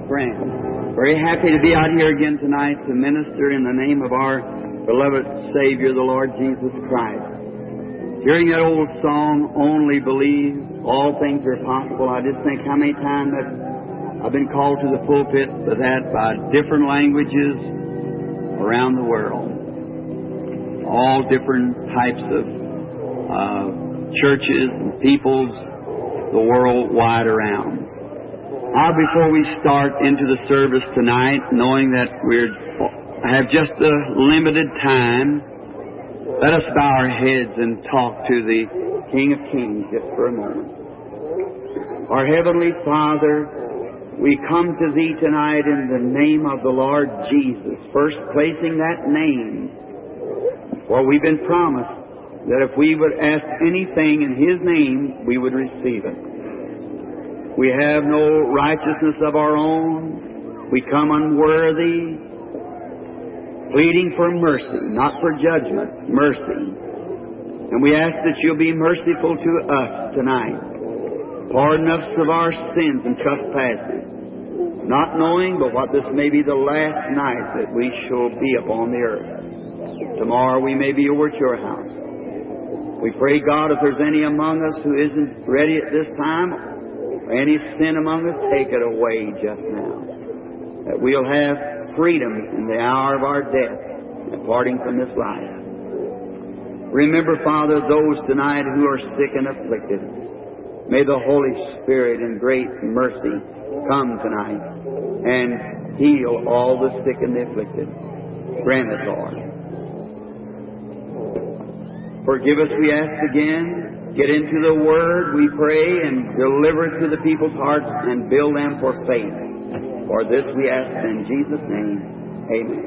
Friends, very happy to be out here again tonight to minister in the name of our beloved Savior, the Lord Jesus Christ. Hearing that old song, Only Believe, All Things Are Possible, I just think how many times that I've been called to the pulpit for that by different languages around the world. All different types of churches and peoples, the world wide around. Now, before we start into the service tonight, knowing that we have just a limited time, let us bow our heads and talk to the King of Kings just for a moment. Our Heavenly Father, we come to Thee tonight in the name of the Lord Jesus, first placing that name, for we've been promised that if we would ask anything in His name, we would receive it. We have no righteousness of our own. We come unworthy, pleading for mercy, not for judgment, mercy. And we ask that You'll be merciful to us tonight. Pardon us of our sins and trespasses, not knowing but what this may be the last night that we shall be upon the earth. Tomorrow we may be over at Your house. We pray, God, if there's any among us who isn't ready at this time, any sin among us, take it away just now. That we'll have freedom in the hour of our death, departing from this life. Remember, Father, those tonight who are sick and afflicted. May the Holy Spirit in great mercy come tonight and heal all the sick and the afflicted. Grant it, Lord. Forgive us, we ask again. Get into the Word, we pray, and deliver it to the people's hearts and build them for faith. For this we ask in Jesus' name. Amen.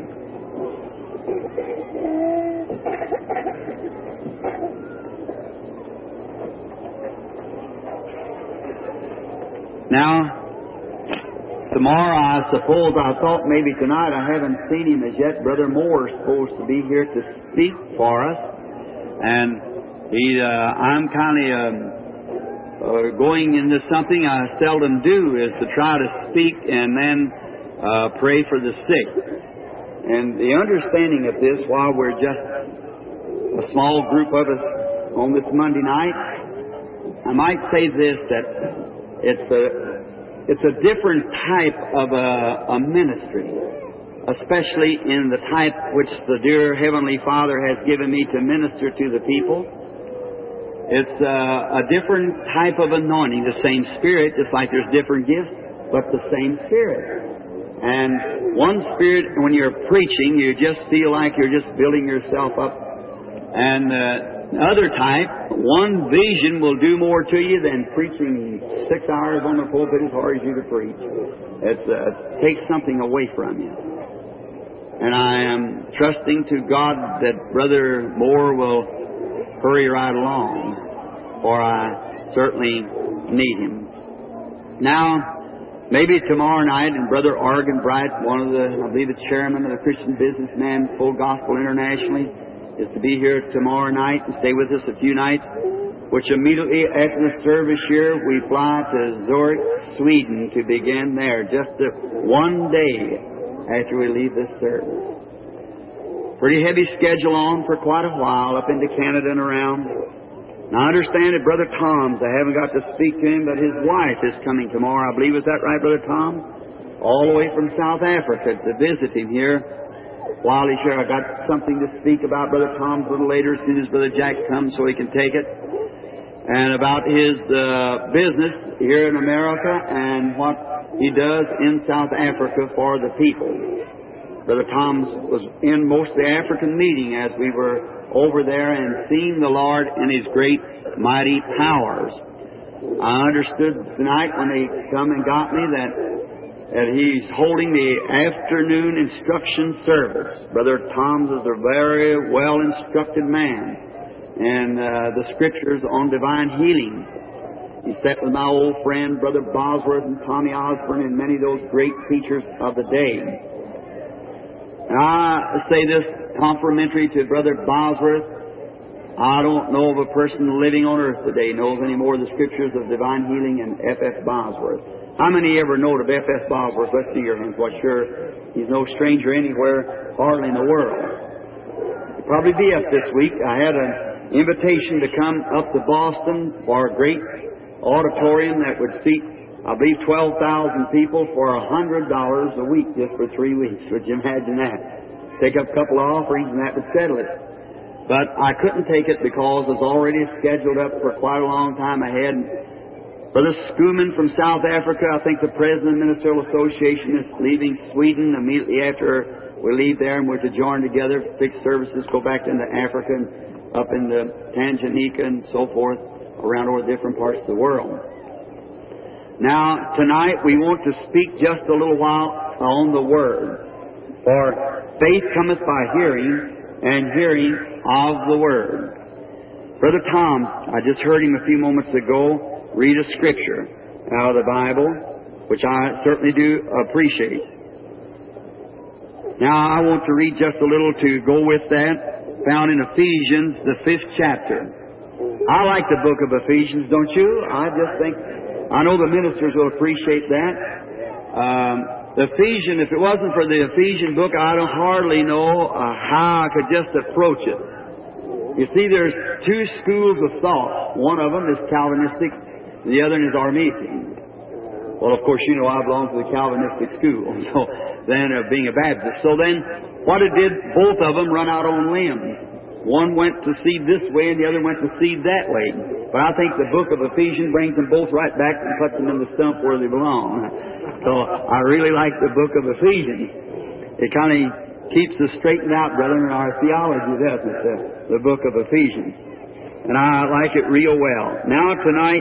Now, tomorrow I thought maybe tonight, I haven't seen him as yet. Brother Moore is supposed to be here to speak for us. And I'm kind of going into something I seldom do, is to try to speak and then pray for the sick. And the understanding of this, while we're just a small group of us on this Monday night, I might say this, that it's a different type of a ministry, especially in the type which the dear Heavenly Father has given me to minister to the people. It's a different type of anointing, the same Spirit, just like there's different gifts, but the same Spirit. And one Spirit, when you're preaching, you just feel like you're just building yourself up. And the other type, one vision will do more to you than preaching 6 hours on the pulpit as hard as you could preach. It takes something away from you. And I am trusting to God that Brother Moore will hurry right along, for I certainly need him. Now, maybe tomorrow night, and Brother Argan Bright, I believe the chairman of the Christian Businessman Full Gospel Internationally, is to be here tomorrow night and stay with us a few nights, which immediately after the service here, we fly to Zurich, Sweden, to begin there, just one day after we leave this service. Pretty heavy schedule on for quite a while, up into Canada and around. Now, I understand that Brother Tom's, I haven't got to speak to him, but his wife is coming tomorrow, I believe. Is that right, Brother Tom? All the way from South Africa to visit him here. While he's here, I got something to speak about Brother Tom's a little later, as soon as Brother Jack comes so he can take it. And about his business here in America and what he does in South Africa for the people. Brother Tom was in most of the African meeting as we were over there and seeing the Lord in His great, mighty powers. I understood tonight when they come and got me that He's holding the afternoon instruction service. Brother Tom is a very well-instructed man in the Scriptures on divine healing. He sat with my old friend, Brother Bosworth and Tommy Osborne, and many of those great preachers of the day. And I say this complimentary to Brother Bosworth. I don't know of a person living on earth today knows any more of the Scriptures of divine healing than F.F. Bosworth. How many ever know of F.S. Bosworth? Let's see your hands. Well, sure, he's no stranger anywhere, hardly in the world. He'll probably be up this week. I had an invitation to come up to Boston for a great auditorium that would seat, I believe, 12,000 people for $100 a week just for 3 weeks. Would you imagine that? Take up a couple of offerings and that would settle it. But I couldn't take it because it was already scheduled up for quite a long time ahead. Brother Skuman from South Africa, I think the President of the Ministerial Association, is leaving Sweden immediately after we leave there, and we're to join together, fixed services, go back into Africa and up into Tanganyika and so forth, around all the different parts of the world. Now, tonight we want to speak just a little while on the Word. For faith cometh by hearing, and hearing of the Word. Brother Tom, I just heard him a few moments ago read a scripture out of the Bible, which I certainly do appreciate. Now, I want to read just a little to go with that, found in Ephesians, the 5th chapter. I like the book of Ephesians, don't you? I just think, I know the ministers will appreciate that. Ephesians, if it wasn't for the Ephesian book, I don't hardly know how I could just approach it. You see, there's two schools of thought. One of them is Calvinistic, the other is Arminian. Well, of course, you know I belong to the Calvinistic school, so then being a Baptist. So then, what it did, both of them run out on limbs. One went to seed this way and the other went to seed that way. But I think the book of Ephesians brings them both right back and puts them in the stump where they belong. So I really like the book of Ephesians. It kind of keeps us straightened out, brethren, in our theology, doesn't it? The book of Ephesians. And I like it real well. Now tonight,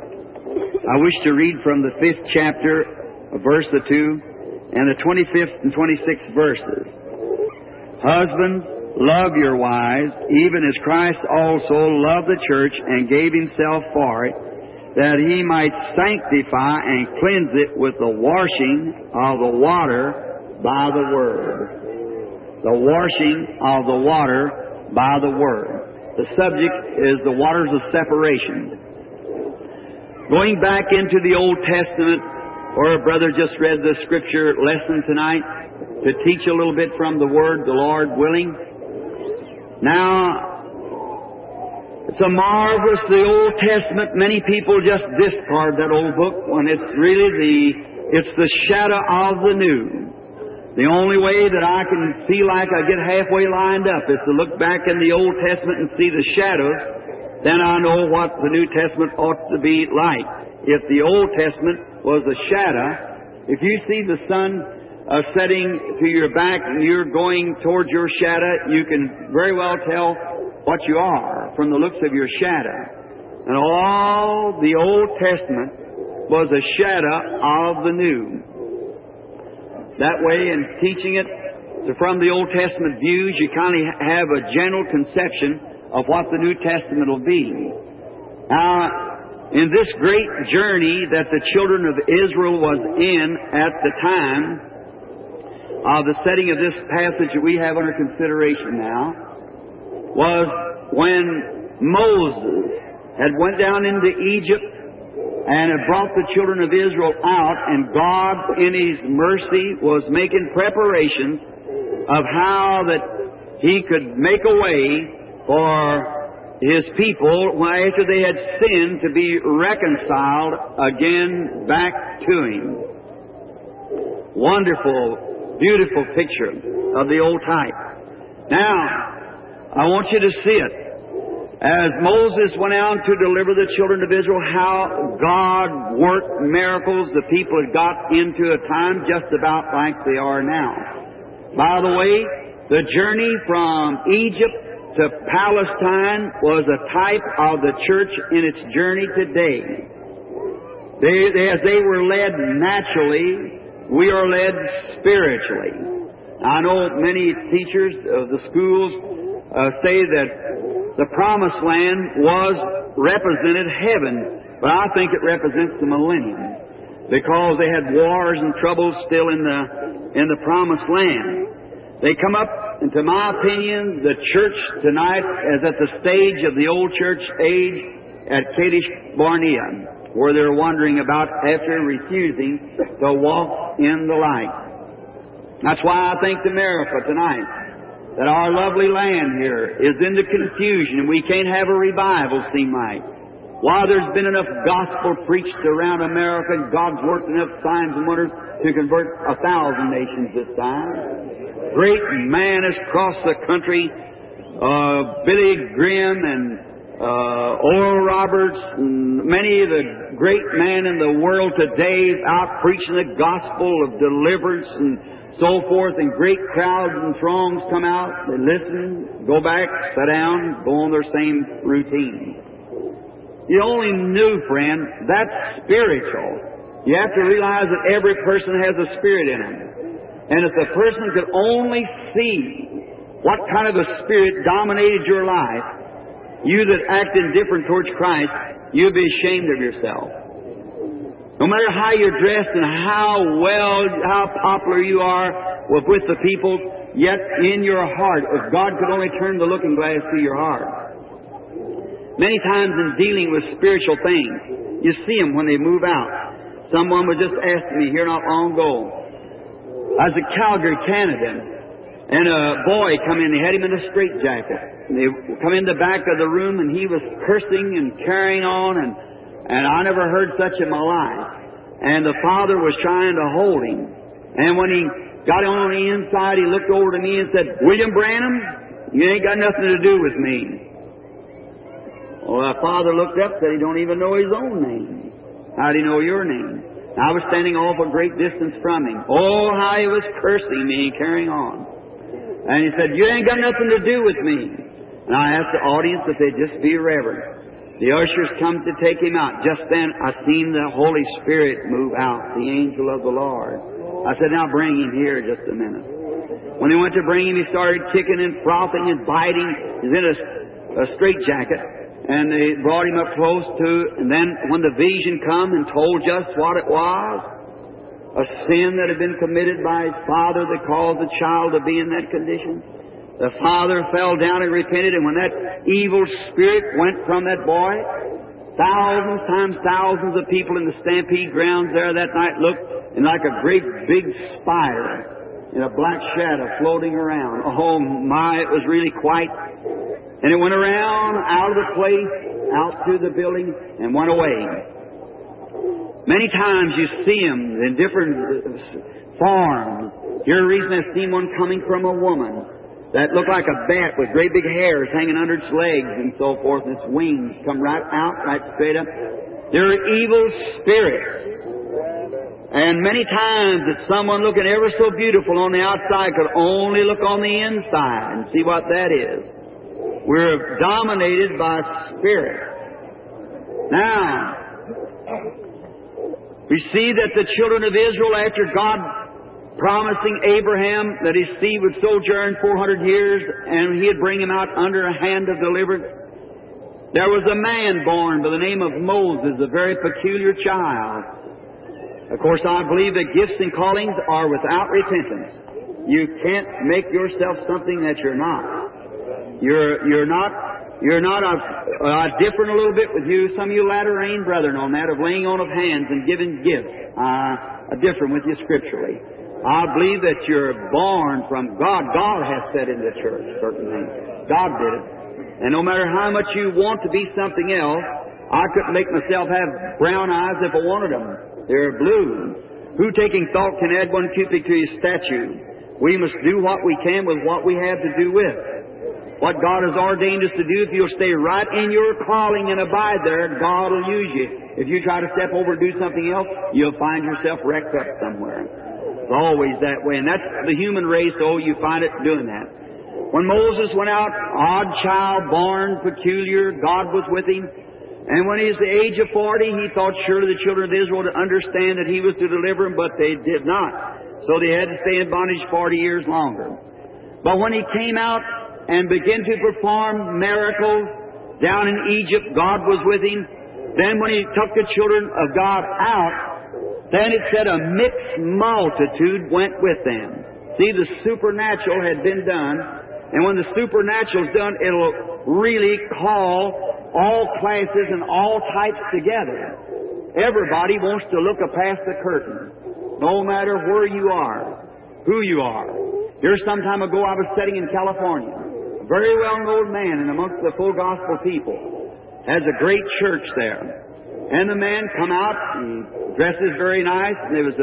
I wish to read from the 5th chapter, verse 2, and the 25th and 26th verses. Husbands, love your wives, even as Christ also loved the church and gave himself for it, that he might sanctify and cleanse it with the washing of the water by the Word. The washing of the water by the Word. The subject is the waters of separation. Going back into the Old Testament, or a brother just read the scripture lesson tonight to teach a little bit from the Word, the Lord willing. Now, it's a marvelous, the Old Testament, many people just discard that old book when it's really it's the shadow of the new. The only way that I can feel like I get halfway lined up is to look back in the Old Testament and see the shadows. Then I know what the New Testament ought to be like. If the Old Testament was a shadow, if you see the sun setting to your back and you're going towards your shadow, you can very well tell what you are from the looks of your shadow. And all the Old Testament was a shadow of the New. That way, in teaching it from the Old Testament views, you kind of have a general conception of what the New Testament will be. Now, in this great journey that the children of Israel was in at the time of the setting of this passage that we have under consideration now, was when Moses had went down into Egypt and had brought the children of Israel out, and God in His mercy was making preparations of how that He could make a way for His people, after they had sinned, to be reconciled again back to Him. Wonderful, beautiful picture of the old type. Now, I want you to see it. As Moses went out to deliver the children of Israel, how God worked miracles. The people had got into a time just about like they are now. By the way, the journey from Egypt to Palestine was a type of the church in its journey today. As they were led naturally, we are led spiritually. I know many teachers of the schools say that the Promised Land was represented heaven, but I think it represents the millennium, because they had wars and troubles still in the Promised Land. They come up, and to my opinion, the church tonight is at the stage of the old church age at Kadesh Barnea. where they're wandering about after refusing to walk in the light. That's why I think America tonight, that our lovely land here is into confusion and we can't have a revival, seem like. While there's been enough gospel preached around America and God's worked enough signs and wonders to convert 1,000 nations this time. Great man has crossed the country, Billy Graham and Oral Roberts, and many of the great men in the world today out preaching the gospel of deliverance and so forth, and great crowds and throngs come out, they listen, go back, sit down, go on their same routine. You only knew, friend, that's spiritual. You have to realize that every person has a spirit in them. And if the person could only see what kind of a spirit dominated your life, you that act indifferent towards Christ, you'd be ashamed of yourself. No matter how you're dressed and how popular you are with the people, yet in your heart, if God could only turn the looking glass to your heart. Many times in dealing with spiritual things, you see them when they move out. Someone was just asking me here not long ago. I was at Calgary, Canada, and a boy come in. They had him in a straitjacket. They come in the back of the room, and he was cursing and carrying on, and I never heard such in my life. And the father was trying to hold him. And when he got on the inside, he looked over to me and said, "William Branham, you ain't got nothing to do with me." Well, the father looked up and said, "He don't even know his own name. How do you know your name?" I was standing off a great distance from him. Oh, how he was cursing me and carrying on. And he said, "You ain't got nothing to do with me." And I asked the audience if they'd just be reverent. The ushers come to take him out. Just then, I seen the Holy Spirit move out, the angel of the Lord. I said, "Now bring him here just a minute." When they went to bring him, he started kicking and frothing and biting. He's in a straitjacket. And they brought him up close to, and then when the vision come and told just what it was, a sin that had been committed by his father that caused the child to be in that condition, the father fell down and repented, and when that evil spirit went from that boy, thousands times thousands of people in the stampede grounds there that night looked and like a great big spider in a black shadow floating around. Oh my, it was really quite. And it went around, out of the place, out through the building, and went away. Many times you see them in different forms. Here's a reason I've seen one coming from a woman that looked like a bat with great big hairs hanging under its legs and so forth, and its wings come right out, right straight up. They're evil spirits. And many times that someone looking ever so beautiful on the outside could only look on the inside and see what that is. We're dominated by spirit. Now, we see that the children of Israel, after God promising Abraham that his seed would sojourn 400 years and he'd bring him out under a hand of deliverance, there was a man born by the name of Moses, a very peculiar child. Of course, I believe that gifts and callings are without repentance. You can't make yourself something that you're not. You're not. I differ a little bit with you. Some of you latter rain brethren on that of laying on of hands and giving gifts. I differ with you scripturally. I believe that you're born from God. God has said in the church certain things. God did it. And no matter how much you want to be something else, I couldn't make myself have brown eyes if I wanted them. They're blue. Who taking thought can add one cubit to his statue? We must do what we can with what we have to do with. What God has ordained us to do, if you'll stay right in your calling and abide there, God will use you. If you try to step over and do something else, you'll find yourself wrecked up somewhere. It's always that way. And that's the human race, oh, you find it doing that. When Moses went out, odd child, born, peculiar, God was with him. And when he was the age of 40, he thought surely the children of Israel would understand that he was to deliver them, but they did not. So they had to stay in bondage 40 years longer. But when he came out and began to perform miracles down in Egypt, God was with him. Then when he took the children of God out, then it said a mixed multitude went with them. See, the supernatural had been done, and when the supernatural is done, it'll really call all classes and all types together. everybody wants to look past the curtain, no matter where you are, who you are. Here some time ago I was sitting in California. A very well-known man and amongst the full gospel people has a great church there. And the man come out, he dresses very nice, and there was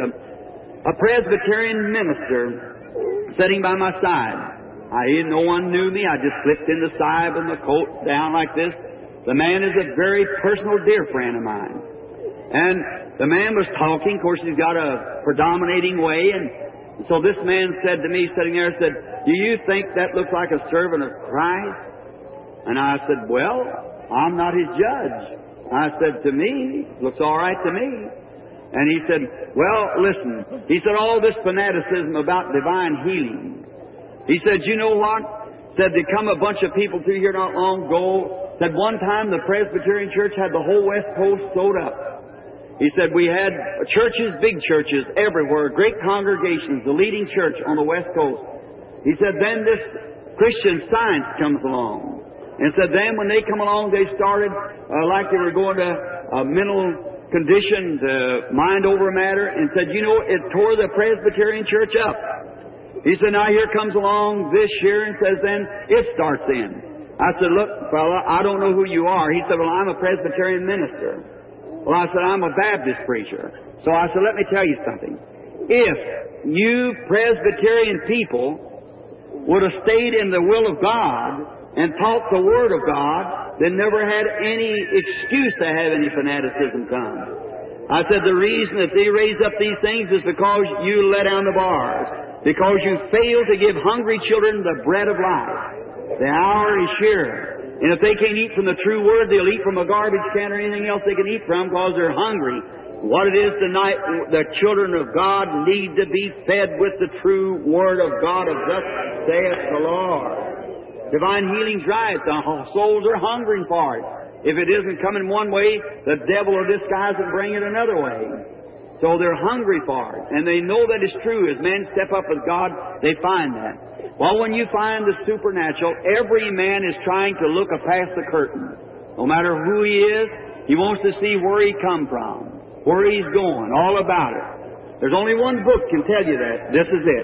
a Presbyterian minister sitting by my side. No one knew me. I just slipped in the side and the coat down like this. The man is a very personal, dear friend of mine. And the man was talking. Of course, he's got a predominating way. And so this man said to me, sitting there, said, "Do you think that looks like a servant of Christ?" And I said, "Well, I'm not his judge." I said, "To me, looks all right to me." And he said, "Well, listen." He said, "All this fanaticism about divine healing." He said, "You know what?" Said, "There come a bunch of people through here not long ago." Said, "One time the Presbyterian Church had the whole West Coast sewed up." He said, "We had churches, big churches, everywhere, great congregations, the leading church on the West Coast." He said, "Then this Christian Science comes along." And said, "Then when they come along, they started like they were going to a mental condition, mind over matter." And said, "You know, it tore the Presbyterian Church up." He said, "Now here comes along this year," and says, "Then it starts in." I said, "Look, fella, I don't know who you are." He said, "Well, I'm a Presbyterian minister." Well, I said, "I'm a Baptist preacher." So I said, "Let me tell you something. If you Presbyterian people would have stayed in the will of God and taught the Word of God, they never had any excuse to have any fanaticism come." I said, "The reason that they raise up these things is because you let down the bars, because you fail to give hungry children the bread of life. The hour is sure. And if they can't eat from the true Word, they'll eat from a garbage can or anything else they can eat from because they're hungry. What it is tonight, the children of God need to be fed with the true Word of God of thus saith the Lord. Divine healing drives. The souls are hungering for it. If it isn't coming one way, the devil will disguise and bring it another way. So they're hungry for it. And they know that it's true. As men step up with God, they find that. Well, when you find the supernatural, every man is trying to look past the curtain. No matter who he is, he wants to see where he come from, where he's going, all about it. There's only one book can tell you that. This is it.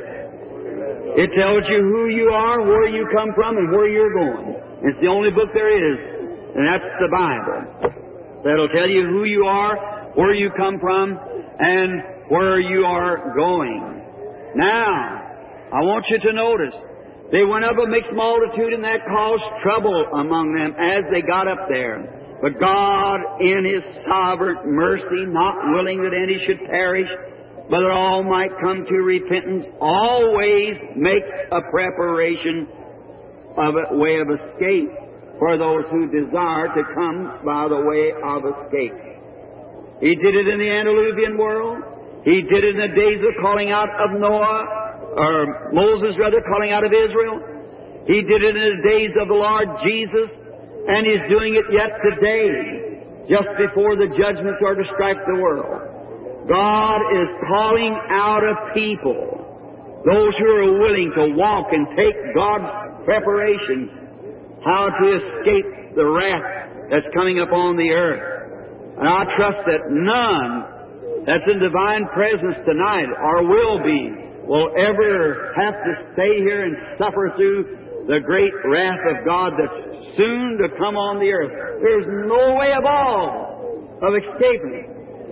It tells you who you are, where you come from, and where you're going. It's the only book there is, and that's the Bible. That'll tell you who you are, where you come from, and where you are going. Now, I want you to notice, they went up a mixed multitude, and that caused trouble among them as they got up there. But God, in His sovereign mercy, not willing that any should perish, but that all might come to repentance, always makes a preparation of a way of escape for those who desire to come by the way of escape. He did it in the antediluvian world. He did it in the days of calling out of Moses, calling out of Israel. He did it in the days of the Lord Jesus, and He's doing it yet today, just before the judgments are to strike the world. God is calling out a people, those who are willing to walk and take God's preparation, how to escape the wrath that's coming upon the earth. And I trust that none that's in divine presence tonight, or will ever have to stay here and suffer through the great wrath of God that's soon to come on the earth. There's no way at all of escaping it.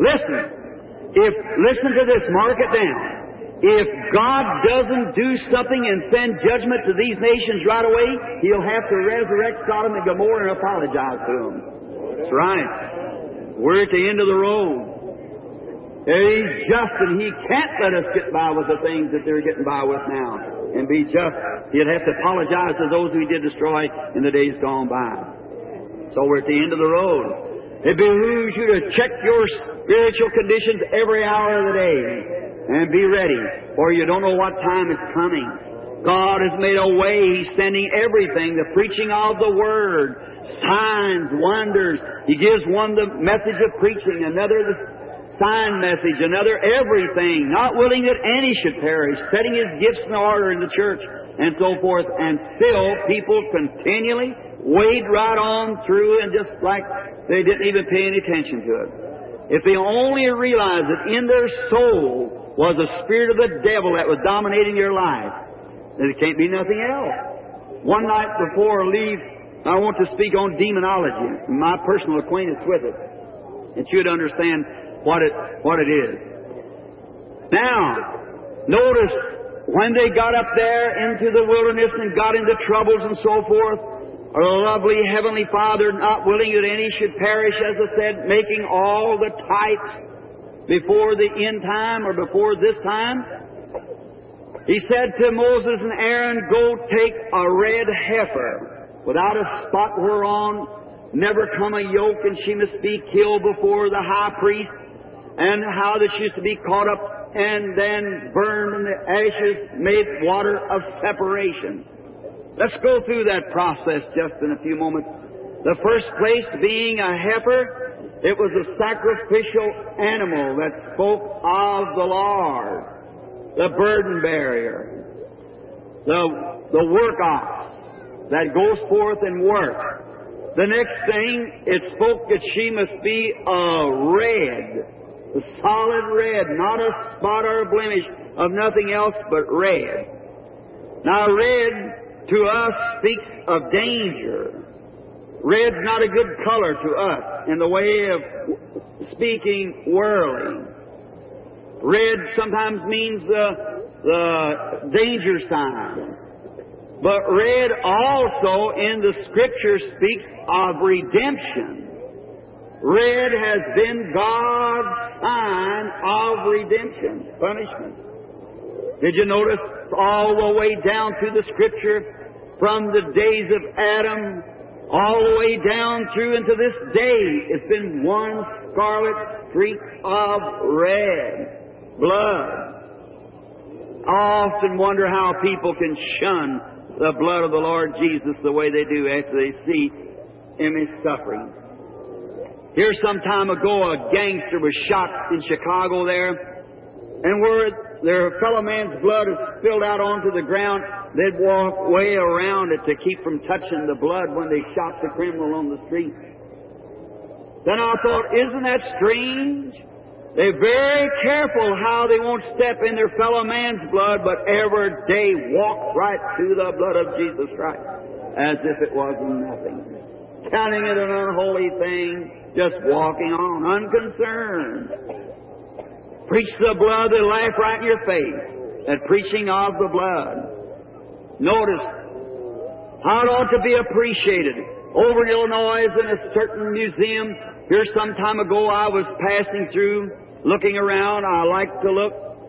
Listen to this, mark it down. If God doesn't do something and send judgment to these nations right away, He'll have to resurrect Sodom and Gomorrah and apologize to them. That's right. We're at the end of the road. He's just, and He can't let us get by with the things that they're getting by with now and be just. He'd have to apologize to those who He did destroy in the days gone by. So we're at the end of the road. It behooves you to check your spiritual conditions every hour of the day and be ready, for you don't know what time it's coming. God has made a way. He's sending everything, the preaching of the Word, signs, wonders. He gives one the message of preaching, another the sign message, another everything, not willing that any should perish, setting His gifts in order in the church, and so forth. And still, people continually wade right on through, and just like they didn't even pay any attention to it. if they only realized that in their soul was the spirit of the devil that was dominating their life, then it can't be nothing else. One night before I leave, I want to speak on demonology, my personal acquaintance with it, and you'd understand what it is. Now, notice when they got up there into the wilderness and got into troubles and so forth, our lovely Heavenly Father, not willing that any should perish, as I said, making all the types before the end time or before this time, He said to Moses and Aaron, go take a red heifer without a spot whereon never come a yoke, and she must be killed before the high priest, and how that she is to be caught up and then burned, and the ashes made water of separation. Let's go through that process just in a few moments. The first place being a heifer, it was a sacrificial animal that spoke of the Lord, the burden bearer, the work ox that goes forth and works. The next thing, it spoke that she must be a solid red, not a spot or a blemish of nothing else but red. Now, red to us speaks of danger. Red's not a good color to us in the way of speaking worldly. Red sometimes means the danger sign. But red also in the Scripture speaks of redemption. Red has been God's sign of redemption, punishment. Did you notice all the way down through the Scripture, from the days of Adam, all the way down through into this day, it's been one scarlet streak of red blood. I often wonder how people can shun the blood of the Lord Jesus the way they do after they see Him His suffering. Here some time ago, a gangster was shot in Chicago there, and where their fellow man's blood is spilled out onto the ground, they'd walk way around it to keep from touching the blood when they shot the criminal on the street. Then I thought, isn't that strange? They're very careful how they won't step in their fellow man's blood, but every day walk right through the blood of Jesus Christ as if it wasn't nothing. Counting it an unholy thing, just walking on, unconcerned. Preach the blood, they laugh right in your face at preaching of the blood. Notice how it ought to be appreciated. Over in Illinois, in a certain museum, here some time ago I was passing through, looking around. I like to look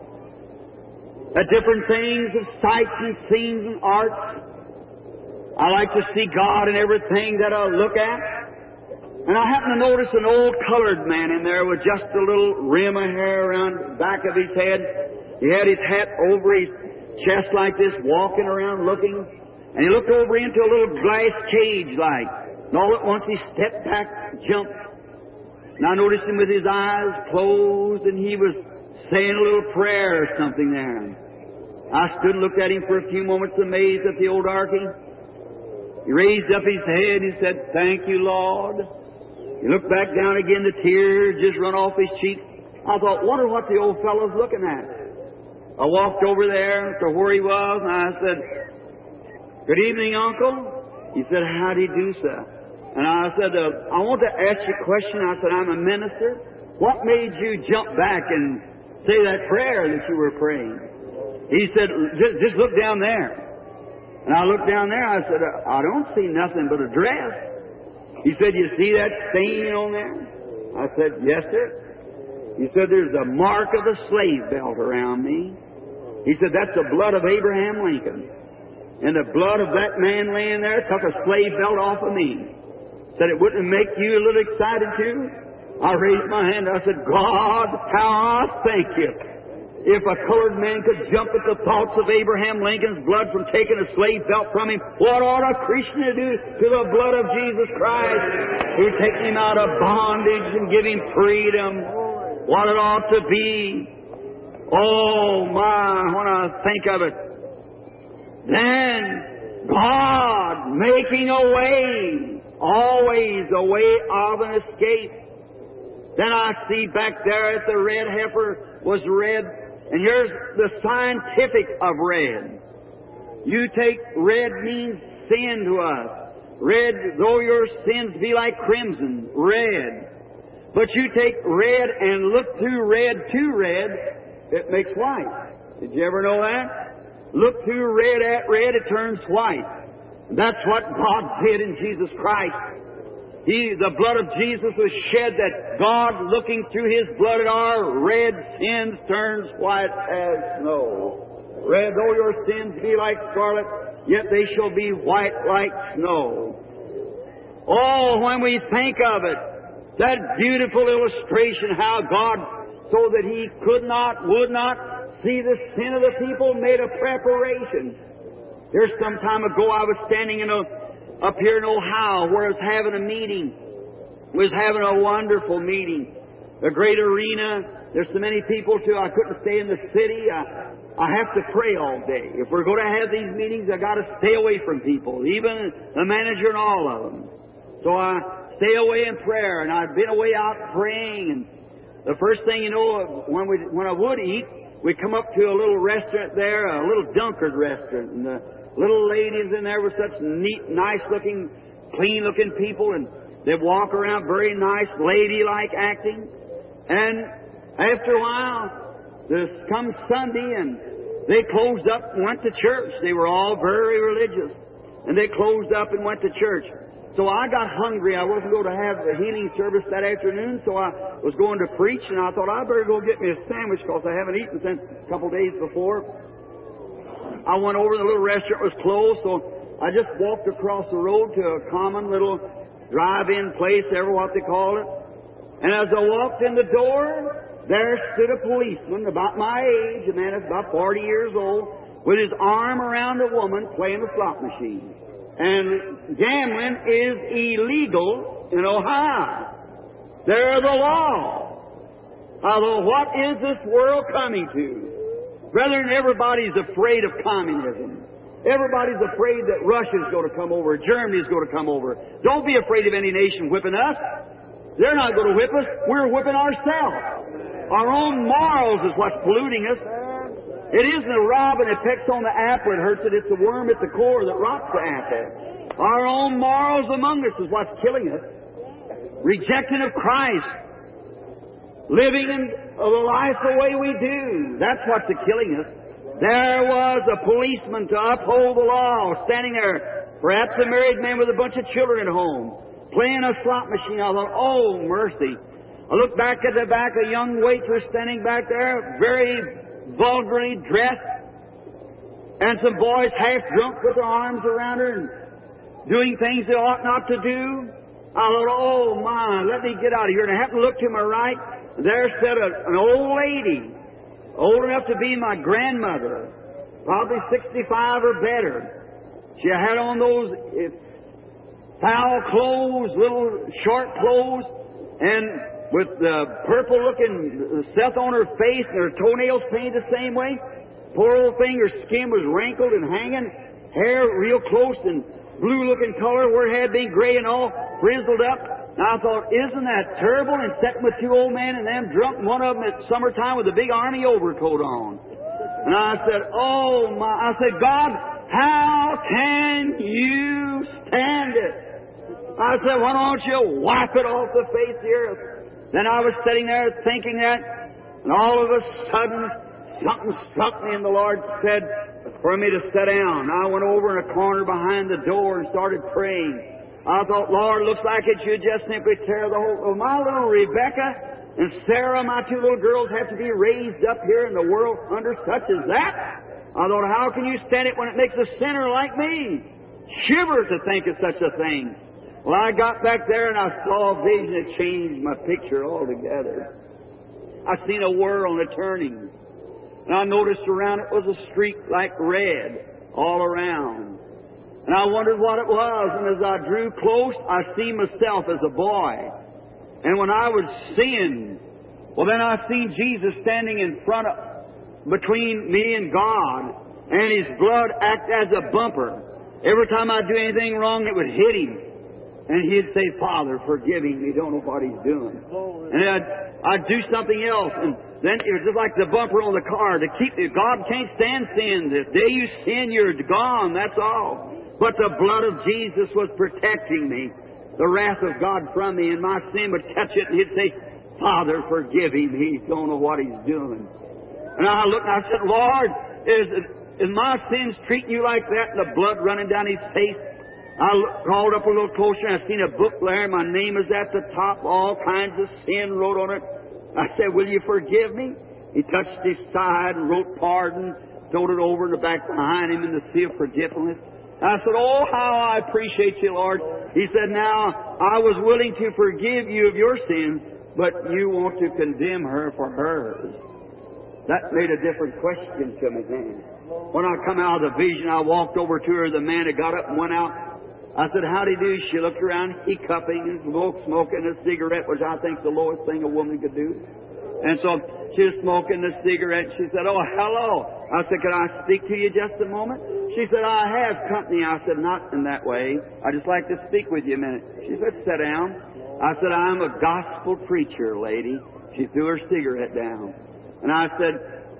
at different things of sights and scenes and arts. I like to see God in everything that I look at. And I happened to notice an old colored man in there with just a little rim of hair around the back of his head. He had his hat over his chest like this, walking around looking. And he looked over into a little glass cage like. And all at once he stepped back, jumped. And I noticed him with his eyes closed, and he was saying a little prayer or something there. I stood and looked at him for a few moments, amazed at the old darky. He raised up his head, he said, "Thank you, Lord." He looked back down again, the tears just run off his cheeks. I thought, wonder what the old fellow's looking at. I walked over there to where he was, and I said, "Good evening, Uncle." He said, "How do you do, sir?" And I said, "I want to ask you a question." I said, "I'm a minister. What made you jump back and say that prayer that you were praying?" He said, just look down there." And I looked down there, I said, "I don't see nothing but a dress." He said, "You see that stain on there?" I said, "Yes, sir." He said, "There's a mark of the slave belt around me." He said, "That's the blood of Abraham Lincoln. And the blood of that man laying there took a slave belt off of me." Said, "It wouldn't make you a little excited too?" I raised my hand, I said, "God, how I thank you. If a colored man could jump at the thoughts of Abraham Lincoln's blood from taking a slave belt from him, what ought a Christian to do to the blood of Jesus Christ, who takes him out of bondage and give him freedom? What it ought to be. Oh my, when I think of it. Then God making a way, always a way of an escape. Then I see back there that the red heifer was red, and here's the scientific of red. You take red means sin to us. Red, though your sins be like crimson, red. But you take red and look through red to red, it makes white. Did you ever know that? Look through red at red, it turns white. That's what God did in Jesus Christ. The blood of Jesus was shed that God, looking through His blood at our red sins, turns white as snow. Red, though your sins be like scarlet, yet they shall be white like snow. Oh, when we think of it, that beautiful illustration how God, so that He could not, would not see the sin of the people, made a preparation. There's some time ago I was standing up here in Ohio where I was having a meeting. We was having a wonderful meeting. A great arena. There's so many people too. I couldn't stay in the city. I have to pray all day. If we're going to have these meetings, I got to stay away from people, even the manager and all of them. So I stay away in prayer, and I've been away out praying. And the first thing you know, when I would eat, we'd come up to a little restaurant there, a little Dunkard restaurant, and the little ladies in there were such neat, nice-looking, clean-looking people, and they'd walk around very nice, ladylike acting. And after a while, this come Sunday, and they closed up and went to church. They were all very religious, and they closed up and went to church. So I got hungry. I wasn't going to have a healing service that afternoon, so I was going to preach, and I thought I better go get me a sandwich because I haven't eaten since a couple days before. I went over, the little restaurant was closed, so I just walked across the road to a common little drive-in place, ever what they call it. And as I walked in the door, there stood a policeman about my age, a man that's about 40 years old, with his arm around a woman playing a slot machine. And gambling is illegal in Ohio. They're the law. Although, what is this world coming to? Brethren, everybody's afraid of communism. Everybody's afraid that Russia's going to come over, Germany's going to come over. Don't be afraid of any nation whipping us. They're not going to whip us. We're whipping ourselves. Our own morals is what's polluting us. It isn't a robin that pecks on the apple and hurts it. It's the worm at the core that rots the apple. Our own morals among us is what's killing us. Rejection of Christ. Living in the life the way we do. That's what's killing us. There was a policeman to uphold the law standing there. Perhaps a married man with a bunch of children at home, playing a slot machine. I thought, oh, mercy. I looked back at the back, a young waitress standing back there, very vulgarly dressed, and some boys half drunk with their arms around her and doing things they ought not to do. I thought, oh my, let me get out of here. And I happened to look to my right, and there sat an old lady, old enough to be my grandmother, probably 65 or better. She had on those foul clothes, little short clothes, and with the purple-looking stuff on her face and her toenails painted the same way. Poor old thing, her skin was wrinkled and hanging, hair real close and blue-looking color where it had been gray and all frizzled up. And I thought, isn't that terrible? And sitting with two old men and them drunk, and one of them at summertime with a big army overcoat on. And I said, oh my, I said, God, how can you stand it? I said, why don't you wipe it off the face of the earth? Then I was sitting there thinking that, and all of a sudden, something struck me, and the Lord said for me to sit down. I went over in a corner behind the door and started praying. I thought, Lord, looks like it should just simply tear the whole... my little Rebecca and Sarah, my two little girls, have to be raised up here in the world under such as that? I thought, how can you stand it when it makes a sinner like me shiver to think of such a thing? Well, I got back there and I saw a vision that changed my picture altogether. I seen a whirl and a turning. And I noticed around it was a streak like red all around. And I wondered what it was. And as I drew close, I see myself as a boy. And when I was seeing, well, then I seen Jesus standing in front of, between me and God. And His blood act as a bumper. Every time I'd do anything wrong, it would hit Him. And he'd say, Father, forgive him. He don't know what he's doing. And I'd do something else. And then it was just like the bumper on the car. To keep you. God can't stand sin. The day you sin, you're gone. That's all. But the blood of Jesus was protecting me. The wrath of God from me. And my sin would catch it. And he'd say, Father, forgive him. He don't know what he's doing. And I looked and I said, Lord, is my sins treating you like that? And the blood running down his face. I crawled up a little closer and I seen a book there. My name is at the top. All kinds of sin wrote on it. I said, will you forgive me? He touched his side and wrote pardon, throwed it over in the back behind him in the sea of forgetfulness. I said, oh, how I appreciate you, Lord. He said, now, I was willing to forgive you of your sins, but you want to condemn her for hers. That made a different question to me then. When I come out of the vision, I walked over to her. The man had got up and went out. I said, how'd he do? She looked around, hiccuping and smoking a cigarette, which I think is the lowest thing a woman could do. And so she was smoking the cigarette. She said, oh, hello. I said, can I speak to you just a moment? She said, I have company. I said, not in that way. I'd just like to speak with you a minute. She said, sit down. I said, I'm a gospel preacher, lady. She threw her cigarette down. And I said,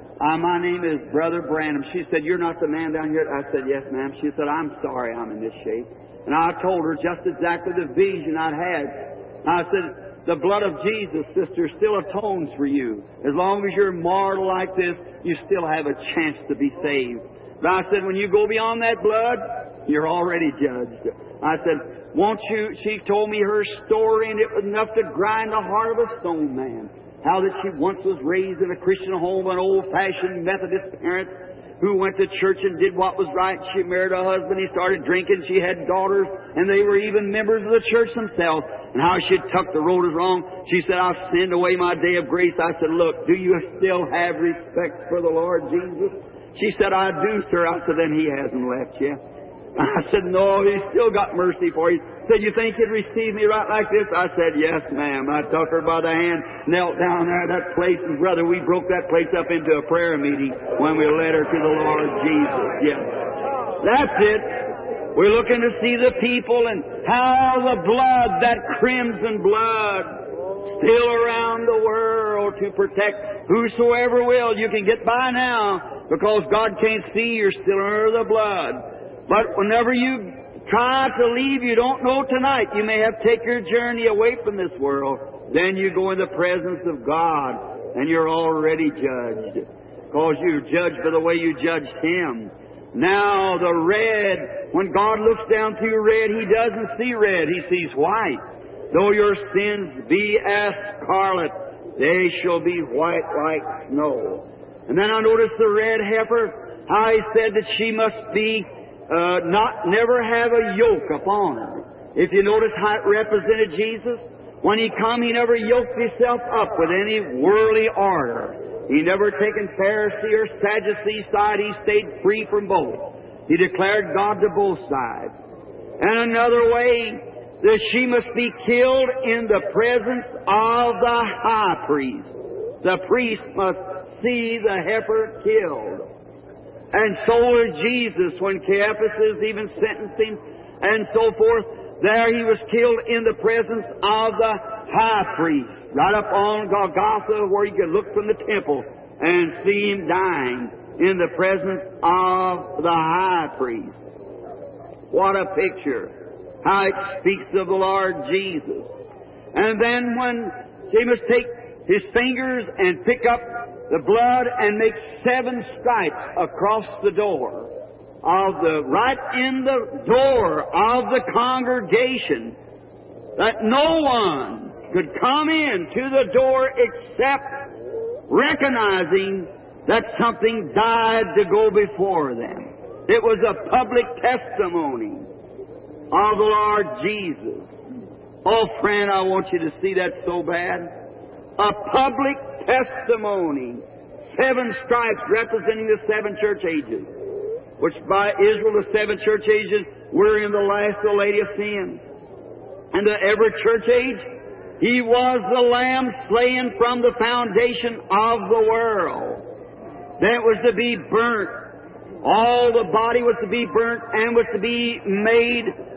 my name is Brother Branham. She said, you're not the man down here? I said, yes, ma'am. She said, I'm sorry I'm in this shape. And I told her just exactly the vision I'd had. I said, the blood of Jesus, sister, still atones for you. As long as you're mortal like this, you still have a chance to be saved. But I said, when you go beyond that blood, you're already judged. I said, won't you? She told me her story, and it was enough to grind the heart of a stone man. How that she once was raised in a Christian home, an old-fashioned Methodist parent who went to church and did what was right. She married a husband. He started drinking. She had daughters, and they were even members of the church themselves. And how she'd tucked the road is wrong. She said, I've sinned away my day of grace. I said, look, do you still have respect for the Lord Jesus? She said, I do, sir. I said, then he hasn't left you. I said, no, he's still got mercy for you. Said, you think you'd receive me right like this? I said, yes, ma'am. I took her by the hand, knelt down there at that place, and brother, we broke that place up into a prayer meeting when we led her to the Lord Jesus. Yes. That's it. We're looking to see the people and how the blood, that crimson blood, still around the world to protect whosoever will. You can get by now because God can't see you're still under the blood. But whenever you try to leave, you don't know tonight. You may have to take your journey away from this world. Then you go in the presence of God, and you're already judged. Because you're judged by the way you judged Him. Now the red, when God looks down through red, He doesn't see red. He sees white. Though your sins be as scarlet, they shall be white like snow. And then I noticed the red heifer, how He said that she must be never have a yoke upon her. If you notice how it represented Jesus, when He come, He never yoked Himself up with any worldly order. He never taken Pharisee or Sadducee side. He stayed free from both. He declared God to both sides. And another way, that she must be killed in the presence of the high priest. The priest must see the heifer killed. And so was Jesus when Caiaphas is even sentencing and so forth. There He was killed in the presence of the high priest. Right up on Golgotha where you could look from the temple and see Him dying in the presence of the high priest. What a picture. How it speaks of the Lord Jesus. And then when He must take His fingers and pick up the blood and make 7 stripes across the door right in the door of the congregation, that no one could come in to the door except recognizing that something died to go before them. It was a public testimony of the Lord Jesus. Oh, friend, I want you to see that so bad. A public testimony. 7 stripes representing the 7 church ages. Which by Israel, the 7 church ages, we're in the last of the Laodiceans. And to every church age, He was the Lamb slain from the foundation of the world. That was to be burnt. All the body was to be burnt and was to be made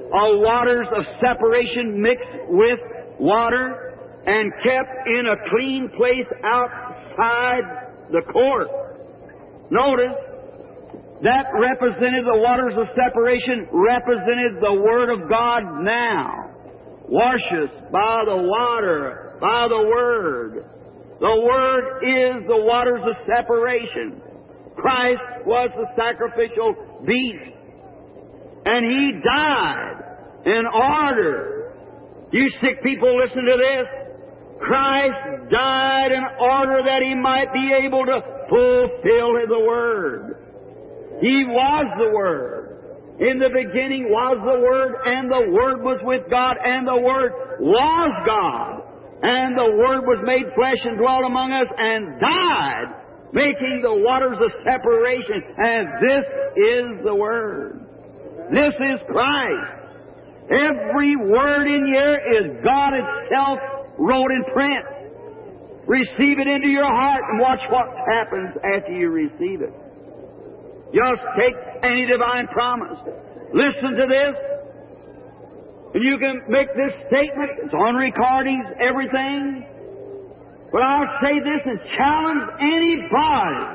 waters of separation mixed with water and kept in a clean place outside the court. Notice, that represented the waters of separation, represented the Word of God now. Wash us by the water, by the Word. The Word is the waters of separation. Christ was the sacrificial beast. And He died in order. You sick people, listen to this. Christ died in order that He might be able to fulfill the Word. He was the Word. In the beginning was the Word, and the Word was with God, and the Word was God. And the Word was made flesh and dwelt among us and died, making the waters of separation. And this is the Word. This is Christ. Every word in here is God itself wrote in print. Receive it into your heart and watch what happens after you receive it. Just take any divine promise. Listen to this. And you can make this statement. It's on recordings, everything. But I'll say this and challenge anybody.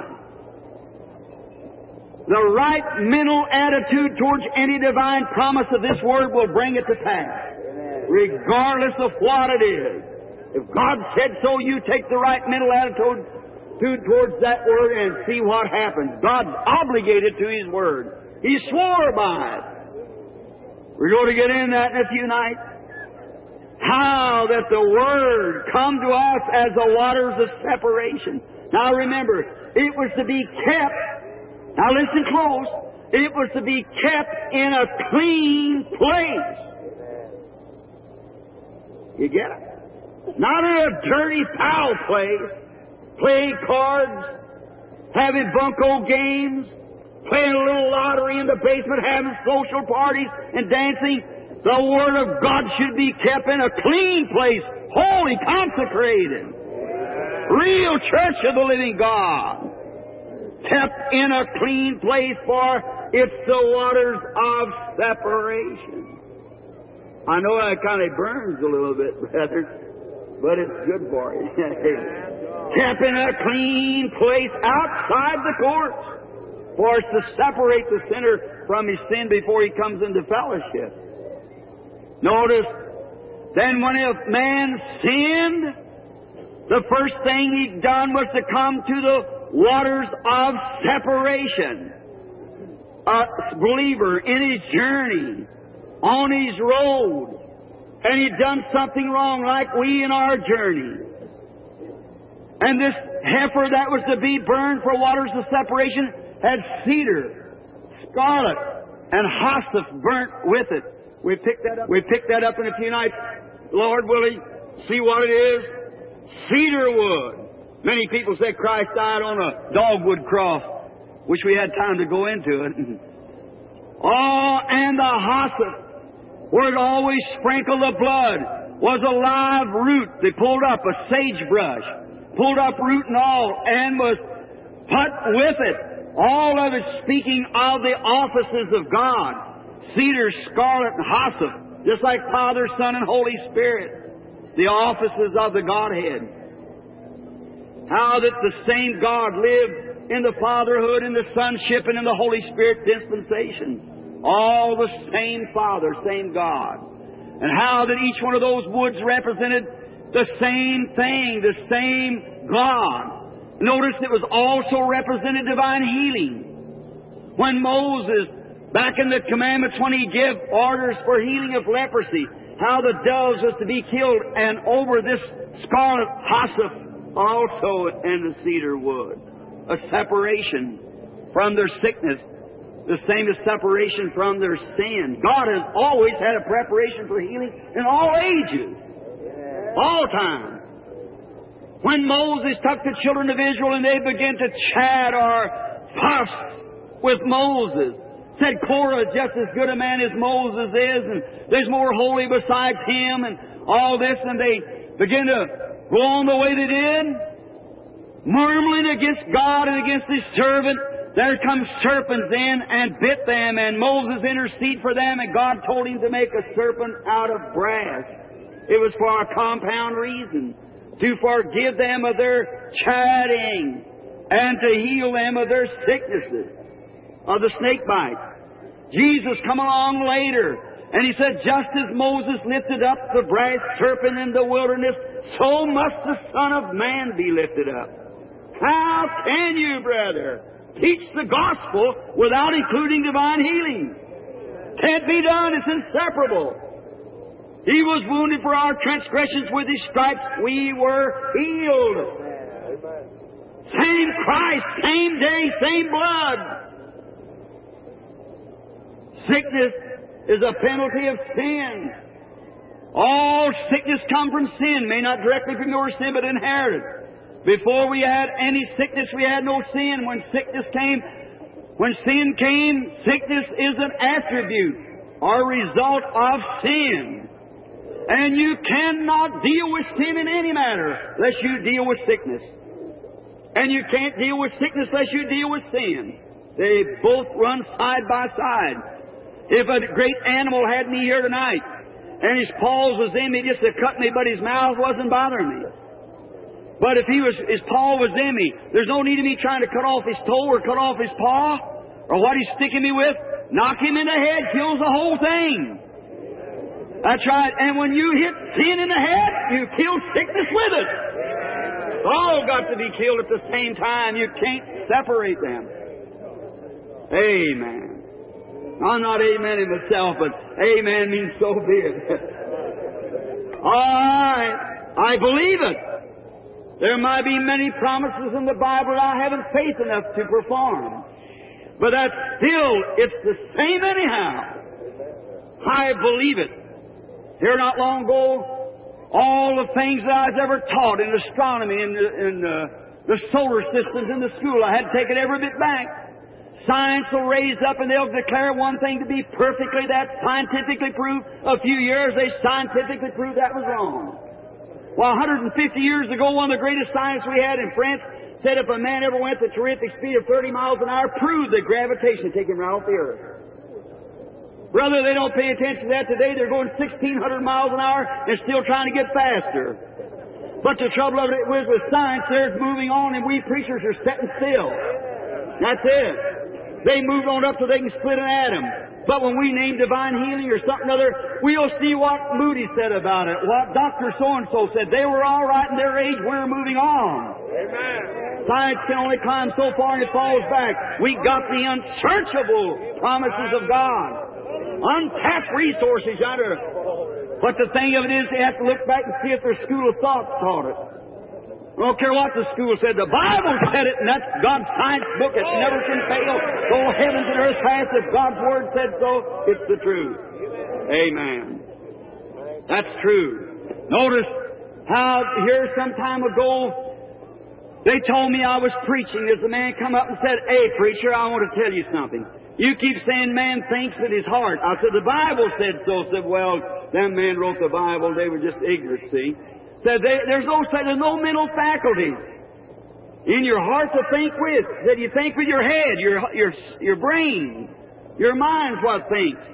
The right mental attitude towards any divine promise of this Word will bring it to pass. Regardless of what it is. If God said so, you take the right mental attitude towards that Word and see what happens. God's obligated to His Word. He swore by it. We're going to get in that in a few nights. How that the Word come to us as the waters of separation. Now remember, it was to be kept. Now listen close. It was to be kept in a clean place. You get it? Not in a dirty, foul place. Playing cards, having bunco games, playing a little lottery in the basement, having social parties and dancing. The Word of God should be kept in a clean place, holy, consecrated. Real church of the living God. Kept in a clean place, for it's the waters of separation. I know that kind of burns a little bit, brothers, but it's good for you. Kept in a clean place outside the courts, for it's to separate the sinner from his sin before he comes into fellowship. Notice, then when a man sinned, the first thing he done was to come to the waters of separation. A believer in his journey, on his road, and he'd done something wrong like we in our journey. And this heifer that was to be burned for waters of separation had cedar, scarlet, and hyssop burnt with it. We picked that up in a few nights. Lord willing, see what it is. Cedar wood. Many people say Christ died on a dogwood cross. Wish we had time to go into it. Oh, and the hyssop, where it always sprinkled the blood, was a live root. They pulled up a sagebrush. Pulled up root and all, and was put with it. All of it speaking of the offices of God. Cedar, scarlet, and hyssop. Just like Father, Son, and Holy Spirit. The offices of the Godhead. How that the same God lived in the Fatherhood, in the Sonship, and in the Holy Spirit dispensation. All the same Father, same God. And how that each one of those woods represented the same thing, the same God. Notice it was also represented divine healing. When Moses, back in the commandments, when he gave orders for healing of leprosy, how the doves was to be killed, and over this scarlet hyssop also in the cedar wood. A separation from their sickness, the same as separation from their sin. God has always had a preparation for healing in all ages. All time. When Moses took the children of Israel and they began to chat or fuss with Moses, said Korah is just as good a man as Moses is, and there's more holy besides him, and all this, and they began to go on the way they did, murmuring against God and against His servant, There come serpents in and bit them, and Moses interceded for them, and God told him to make a serpent out of brass. It was for a compound reason, to forgive them of their chiding and to heal them of their sicknesses, of the snake bite. Jesus come along later, and He said, just as Moses lifted up the brass serpent in the wilderness, so must the Son of Man be lifted up. How can you, brother, teach the gospel without including divine healing? Can't be done. It's inseparable. He was wounded for our transgressions. With His stripes we were healed. Same Christ, same day, same blood. Sickness is a penalty of sin. All sickness come from sin, may not directly from your sin, but inherited. Before we had any sickness, we had no sin. When sin came, sickness is an attribute or result of sin. And you cannot deal with sin in any matter unless you deal with sickness. And you can't deal with sickness unless you deal with sin. They both run side by side. If a great animal had me here tonight, and his paws was in me just to cut me, but his mouth wasn't bothering me. But if his paw was in me, there's no need of me trying to cut off his toe or cut off his paw, or what he's sticking me with. Knock him in the head, kills the whole thing. That's right. And when you hit sin in the head, you kill sickness with it. All got to be killed at the same time. You can't separate them. Amen. I'm not amening myself, but amen means so be it. All right. I believe it. There might be many promises in the Bible I haven't faith enough to perform. But that's still, it's the same anyhow. I believe it. Here not long ago, all the things that I was ever taught in astronomy and the solar systems in the school, I had to take it every bit back. Science will raise up and they'll declare one thing to be perfectly that scientifically proved. A few years they scientifically proved that was wrong. Well, 150 years ago, one of the greatest scientists we had in France said if a man ever went at the terrific speed of 30 miles an hour, proved that gravitation take him right off the earth. Brother, they don't pay attention to that today. They're going 1,600 miles an hour and still trying to get faster. But the trouble of it with science, they're moving on and we preachers are sitting still. That's it. They moved on up so they can split an atom. But when we name divine healing or something other, we'll see what Moody said about it, what Dr. So-and-so said. They were all right in their age. We're moving on. Amen. Science can only climb so far and it falls back. We got the unsearchable promises of God. Untapped resources under. But the thing of it is, they have to look back and see if their school of thought taught it. I don't care what the school said. The Bible said it, and that's God's science book. It never can fail. Though heavens and earth pass, if God's Word said so, it's the truth. Amen. That's true. Notice how here some time ago, they told me I was preaching. There's a man come up and said, "Hey, preacher, I want to tell you something. You keep saying man thinks with his heart." I said, "The Bible said so." I said, "Well, that man wrote the Bible. They were just ignorant, see." Said there's no mental faculties in your heart to think with. Said you think with your head, your brain, your mind's what thinks.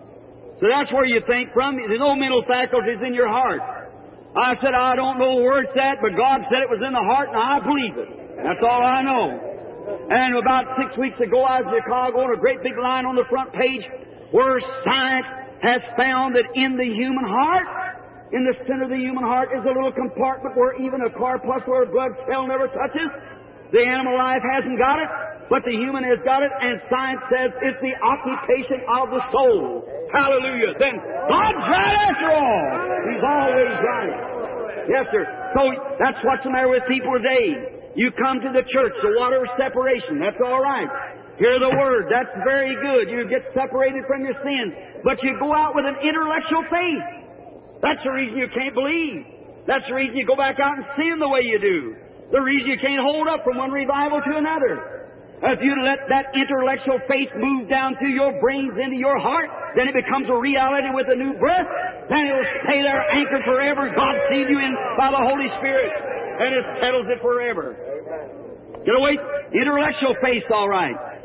So that's where you think from. There's no mental faculties in your heart. I said I don't know where it's at, but God said it was in the heart, and I believe it. That's all I know. And about 6 weeks ago, I was in Chicago, and a great big line on the front page where science has found that in the human heart, in the center of the human heart is a little compartment where even a corpuscle or blood cell never touches. The animal life hasn't got it, but the human has got it, and science says it's the occupation of the soul. Hallelujah. Then God's right after all. He's always right. Yes, sir. So that's what's the matter with people today. You come to the church, the water of separation. That's all right. Hear the Word. That's very good. You get separated from your sins. But you go out with an intellectual faith. That's the reason you can't believe. That's the reason you go back out and sin the way you do. The reason you can't hold up from one revival to another. If you let that intellectual faith move down through your brains into your heart, then it becomes a reality with a new birth. Then it will stay there anchored forever. God sealed you in by the Holy Spirit, and it settles it forever. Get away. Intellectual faith's all right.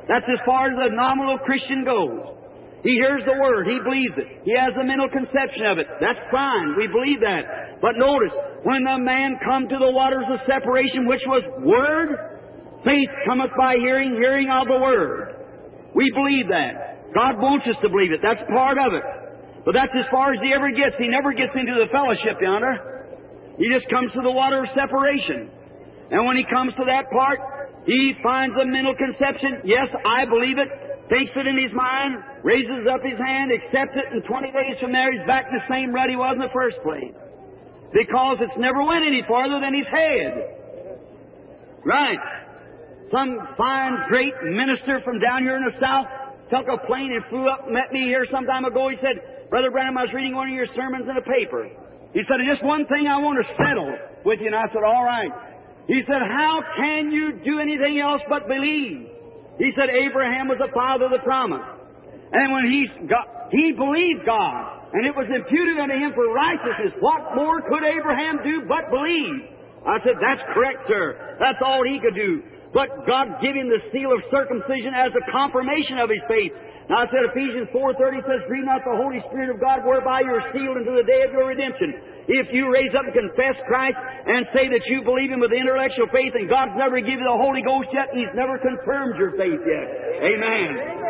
That's as far as the nominal Christian goes. He hears the Word. He believes it. He has a mental conception of it. That's fine. We believe that. But notice, when the man come to the waters of separation, which was Word, faith cometh by hearing, hearing of the Word. We believe that. God wants us to believe it. That's part of it. But that's as far as He ever gets. He never gets into the fellowship yonder. He just comes to the water of separation. And when He comes to that part, He finds a mental conception. Yes, I believe it. Takes it in his mind, raises up his hand, accepts it, and 20 days from there he's back the same rut he was in the first place. Because it's never went any farther than his head. Right. Some fine, great minister from down here in the South took a plane and flew up and met me here some time ago. He said, Brother Branham, I was reading one of your sermons in a paper. He said, just one thing I want to settle with you. And I said, all right. He said, how can you do anything else but believe? He said Abraham was the father of the promise. And when he believed God, and it was imputed unto him for righteousness, what more could Abraham do but believe? I said, that's correct, sir. That's all he could do. But God gave him the seal of circumcision as a confirmation of his faith. Now I said Ephesians 4:30 says, grieve not the Holy Spirit of God, whereby you are sealed unto the day of your redemption. If you raise up and confess Christ and say that you believe Him with intellectual faith, and God's never given you the Holy Ghost yet, and He's never confirmed your faith yet. Amen.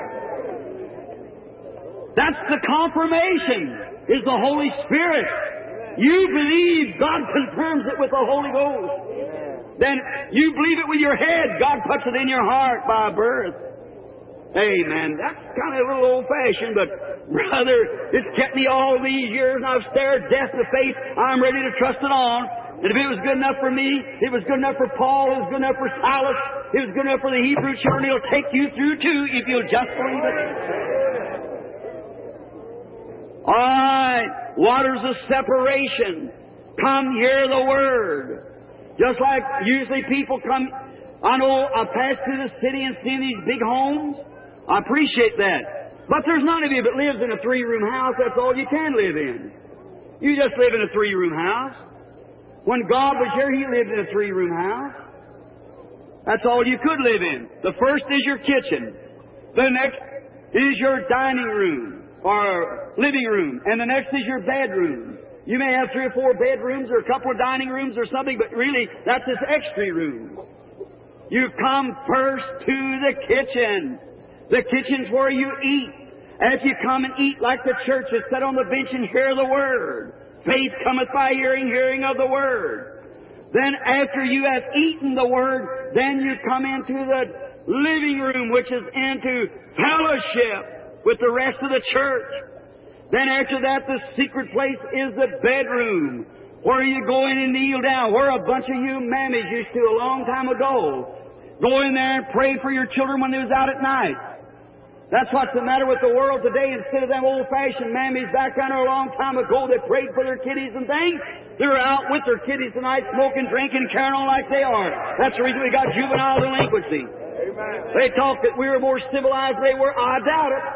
That's the confirmation, is the Holy Spirit. You believe, God confirms it with the Holy Ghost. Then you believe it with your head, God puts it in your heart by birth. Amen. That's kind of a little old-fashioned, but brother, it's kept me all these years, and I've stared death in the face. I'm ready to trust it on. And if it was good enough for me, it was good enough for Paul, it was good enough for Silas, it was good enough for the Hebrew children, it'll take you through too if you'll just believe it. All right, waters of separation. Come hear the Word. Just like usually people come, I know I pass through the city and see these big homes. I appreciate that. But there's none of you that lives in a 3-room house. That's all you can live in. You just live in a 3-room house. When God was here, He lived in a 3-room house. That's all you could live in. The first is your kitchen. The next is your dining room or living room. And the next is your bedroom. You may have 3 or 4 bedrooms or a couple of dining rooms or something, but really, that's this extra room. You come first to the kitchen. The kitchen's where you eat. And if you come and eat like the church is, sit on the bench and hear the Word. Faith cometh by hearing, hearing of the Word. Then after you have eaten the Word, then you come into the living room, which is into fellowship with the rest of the church. Then after that, the secret place is the bedroom, where you go in and kneel down, where a bunch of you mammies used to a long time ago. Go in there and pray for your children when they was out at night. That's what's the matter with the world today. Instead of them old-fashioned mammies back down there a long time ago that prayed for their kiddies and things, they're out with their kiddies tonight smoking, drinking, carrying on like they are. That's the reason we got juvenile delinquency. Amen. They talk that we were more civilized than they were. I doubt it.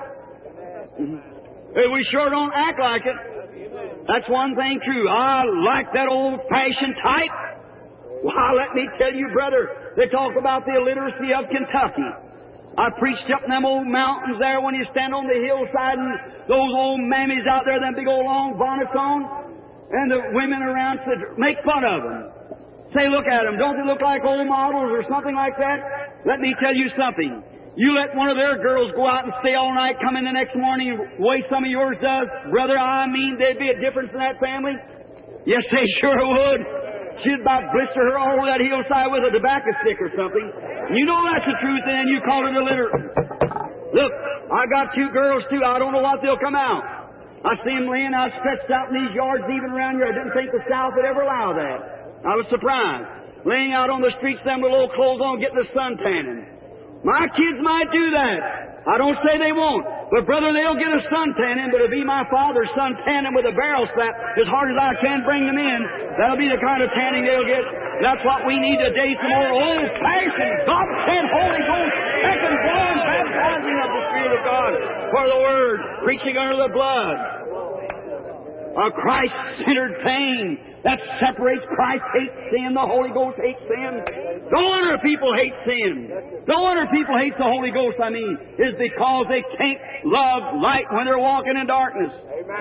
We sure don't act like it. That's one thing true. I like that old-fashioned type. Why, let me tell you, brother, they talk about the illiteracy of Kentucky. I preached up in them old mountains there when you stand on the hillside and those old mammies out there, them big old long bonnets on, and the women around said, make fun of them. Say, look at them. Don't they look like old models or something like that? Let me tell you something. You let one of their girls go out and stay all night, come in the next morning the way some of yours does, brother, I mean, there'd be a difference in that family. Yes, they sure would. She'd about blister her all over that hillside with a tobacco stick or something. You know that's the truth, and you call it illiterate. Look, I got 2 girls, too. I don't know what they'll come out. I see them laying out stretched out in these yards even around here. I didn't think the South would ever allow that. I was surprised. Laying out on the streets, them with little clothes on, getting the sun tanning. My kids might do that. I don't say they won't. But brother, they'll get a sun tanning, but it'll be my father's sun tanning with a barrel slap as hard as I can bring them in. That'll be the kind of tanning they'll get. That's what we need today, some more old-fashioned, God-sent Holy Ghost, second-born baptizing of the Spirit of God for the Word, preaching under the blood. A Christ-centered pain. That separates. Christ hates sin. The Holy Ghost hates sin. No wonder people hate sin. No wonder people hate the Holy Ghost, is because they can't love light when they're walking in darkness.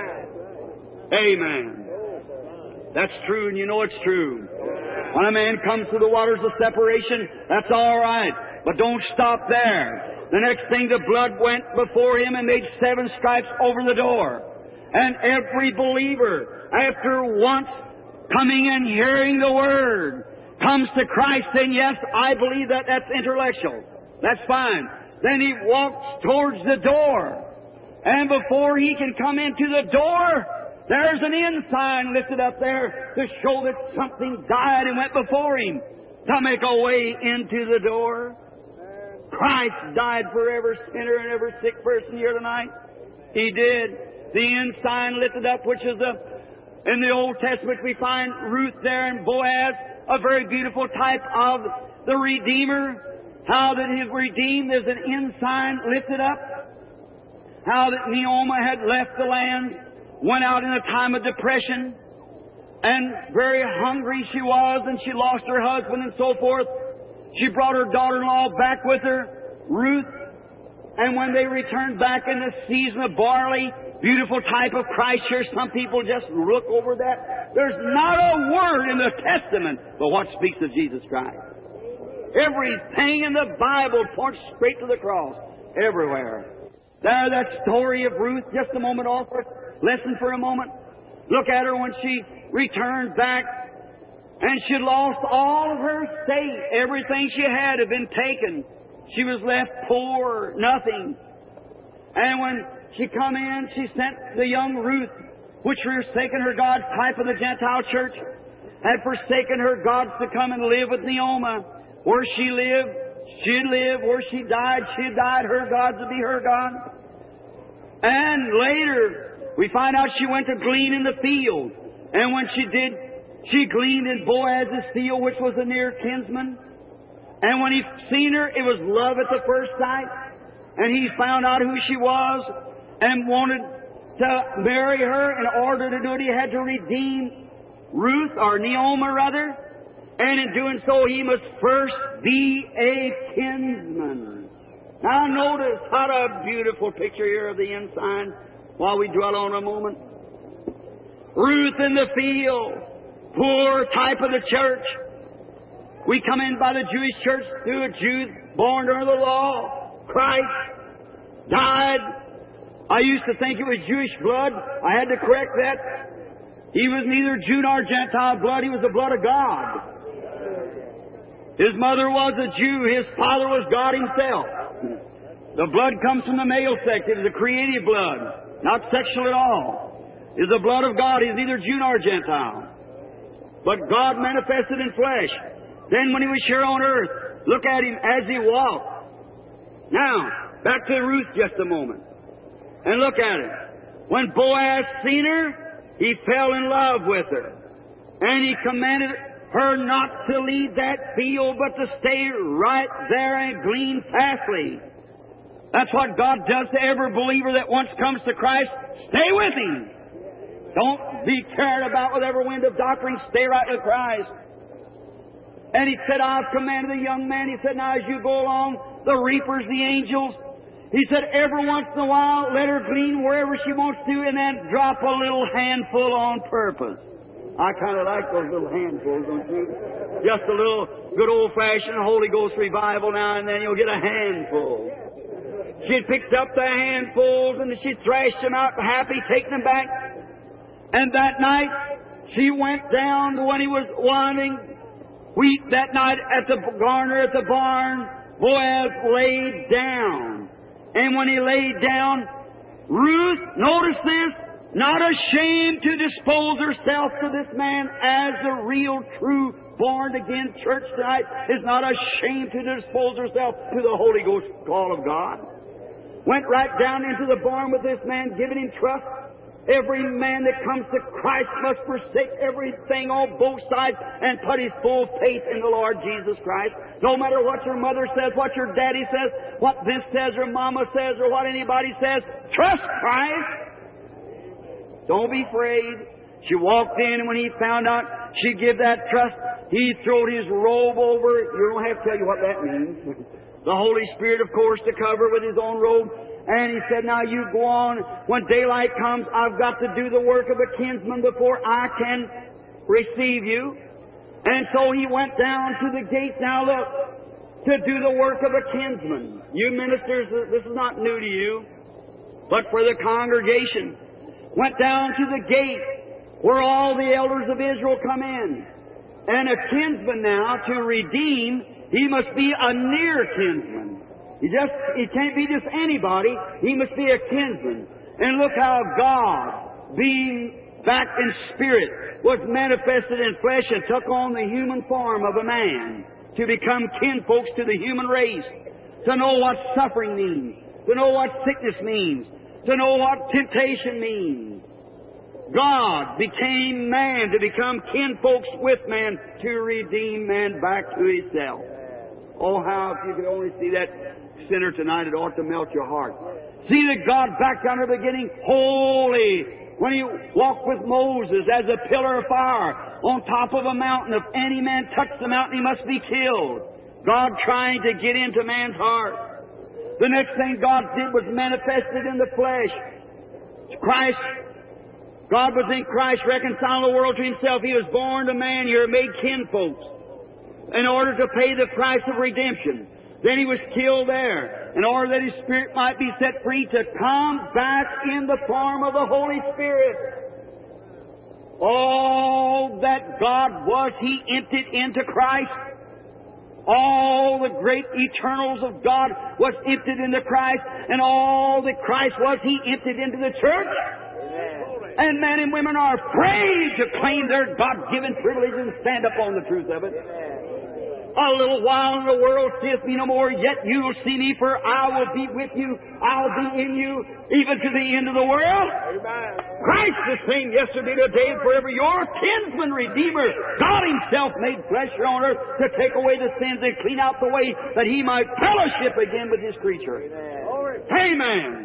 Amen. That's true, and you know it's true. When a man comes to the waters of separation, that's all right. But don't stop there. The next thing, the blood went before him and made 7 stripes over the door. And every believer, after once coming and hearing the Word, comes to Christ saying, yes, I believe that. That's intellectual. That's fine. Then he walks towards the door. And before he can come into the door, there's an end sign lifted up there to show that something died and went before him to make a way into the door. Christ died for every sinner and every sick person here tonight. He did. The end sign lifted up, which is in the Old Testament we find Ruth there and Boaz, a very beautiful type of the Redeemer. How that He redeemed, there's an end sign lifted up. How that Naomi had left the land, went out in a time of depression, and very hungry she was, and she lost her husband and so forth. She brought her daughter-in-law back with her, Ruth, and when they returned back in the season of barley, beautiful type of Christ here, some people just look over that. There's not a word in the Testament but what speaks of Jesus Christ. Everything in the Bible points straight to the cross, everywhere. There, that story of Ruth, just a moment off, listen for a moment. Look at her when she returned back, and she lost all of her estate. Everything she had been taken. She was left poor, nothing. And when she come in, she sent the young Ruth, which forsaken her gods, type of the Gentile church, had forsaken her gods to come and live with Naomi. Where she lived, she'd live. Where she died, she died. Her gods would be her God. And later, we find out she went to glean in the field. And when she did, she gleaned in Boaz's field, which was a near kinsman. And when he seen her, it was love at the first sight. And he found out who she was and wanted to marry her. In order to do it, he had to redeem Ruth, or Naomi rather. And in doing so, he must first be a kinsman. Now notice what a beautiful picture here of the ensign while we dwell on a moment. Ruth in the field, poor type of the church. We come in by the Jewish church through a Jew born under the law. Christ died. I used to think it was Jewish blood. I had to correct that. He was neither Jew nor Gentile blood. He was the blood of God. His mother was a Jew. His father was God Himself. The blood comes from the male sex. It is a creative blood, not sexual at all. It is the blood of God. He is neither Jew nor Gentile. But God manifested in flesh. Then when He was here on earth, look at Him as He walked. Now, back to Ruth just a moment. And look at it. When Boaz seen her, he fell in love with her. And he commanded her not to leave that field, but to stay right there and glean fastly. That's what God does to every believer that once comes to Christ. Stay with Him. Don't be carried about with every wind of doctrine. Stay right with Christ. And He said, I've commanded the young man. He said, now as you go along, the reapers, the angels, He said, every once in a while, let her glean wherever she wants to, and then drop a little handful on purpose. I kind of like those little handfuls, don't you? Just a little good old-fashioned Holy Ghost revival now and then, you'll get a handful. She picked up the handfuls and she thrashed them out, happy, taking them back. And that night, she went down to when he was wanting wheat that night at the garner at the barn. Boaz laid down. And when he laid down, Ruth, notice this, not ashamed to dispose herself to this man as the real, true, born-again church tonight is not ashamed to dispose herself to the Holy Ghost call of God. Went right down into the barn with this man, giving him trust. Every man that comes to Christ must forsake everything on both sides and put his full faith in the Lord Jesus Christ. No matter what your mother says, what your daddy says, what this says or mama says or what anybody says, trust Christ. Don't be afraid. She walked in, and when he found out she'd give that trust, he throwed his robe over. You don't have to tell you what that means. The Holy Spirit, of course, to cover with His own robe. And he said, now you go on. When daylight comes, I've got to do the work of a kinsman before I can receive you. And so he went down to the gate, now look, to do the work of a kinsman. You ministers, this is not new to you, but for the congregation. Went down to the gate where all the elders of Israel come in. And a kinsman now, to redeem, he must be a near kinsman. He can't be just anybody. He must be a kinsman. And look how God, being back in spirit, was manifested in flesh and took on the human form of a man to become kinfolks to the human race, to know what suffering means, to know what sickness means, to know what temptation means. God became man to become kinfolks with man to redeem man back to Himself. Oh, how if you could only see that sinner tonight, it ought to melt your heart. See that God back down at the beginning, holy, when He walked with Moses as a pillar of fire on top of a mountain. If any man touch the mountain, he must be killed. God trying to get into man's heart. The next thing God did was manifested in the flesh. Christ, God was in Christ, reconciling the world to Himself. He was born to man. You're made kinfolks in order to pay the price of redemption. Then He was killed there in order that His Spirit might be set free to come back in the form of the Holy Spirit. All that God was, He emptied into Christ. All the great eternals of God was emptied into Christ, and all that Christ was, He emptied into the church. And men and women are afraid to claim their God-given privilege and stand upon the truth of it. A little while and the world seeth me no more, yet you will see me, for I will be with you, I'll be in you, even to the end of the world. Amen. Christ the same yesterday, today, and forever, your kinsman, Redeemer, God Himself made flesh here on earth to take away the sins and clean out the way that He might fellowship again with His creature. Amen.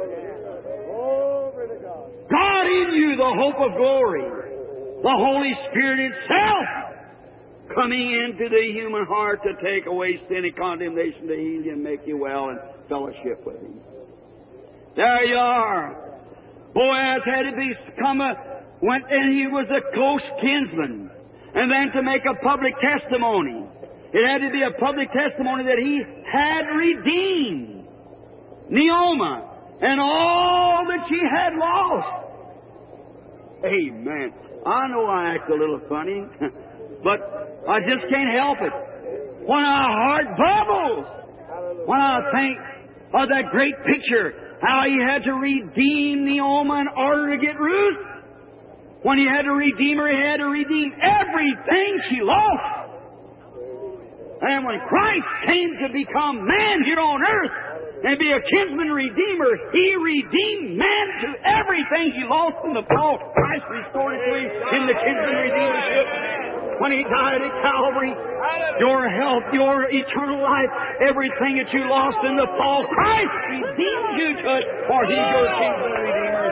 God in you, the hope of glory, the Holy Spirit Himself, coming into the human heart to take away sin and condemnation, to heal you and make you well and fellowship with Him. There you are. Boaz had to went and he was a close kinsman. And then to make a public testimony. It had to be a public testimony that he had redeemed Naomi and all that she had lost. Amen. I know I act a little funny, but I just can't help it. When our heart bubbles, when I think of that great picture, how He had to redeem Naomi in order to get Ruth. When He had to redeem her, He had to redeem everything she lost. And when Christ came to become man here on earth and be a kinsman redeemer, He redeemed man to everything he lost in the fall. Christ restored it to him in the kinsman redeemership. When He died at Calvary, your health, your eternal life, everything that you lost in the fall, Christ redeemed you to it, for He's your kinsman redeemer.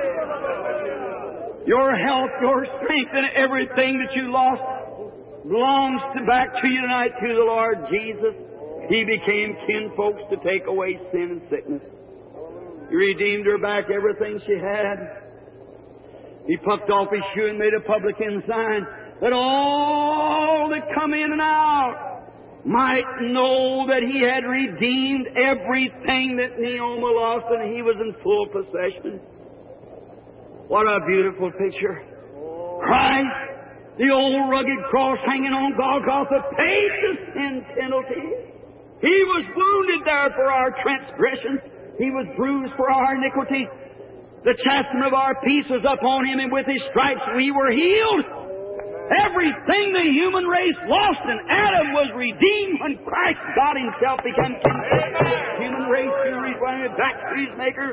Your health, your strength, and everything that you lost belongs back to you tonight through the Lord Jesus. He became kinfolks to take away sin and sickness. He redeemed her back everything she had. He plucked off his shoe and made a publican sign that all that come in and out might know that He had redeemed everything that Naomi lost, and he was in full possession. What a beautiful picture. Christ, the old rugged cross hanging on Golgotha, paid the sin penalty. He was wounded there for our transgressions. He was bruised for our iniquity. The chastisement of our peace was upon Him, and with His stripes we were healed. Everything the human race lost in Adam was redeemed when Christ, God Himself, became human race to redeem back to His Maker.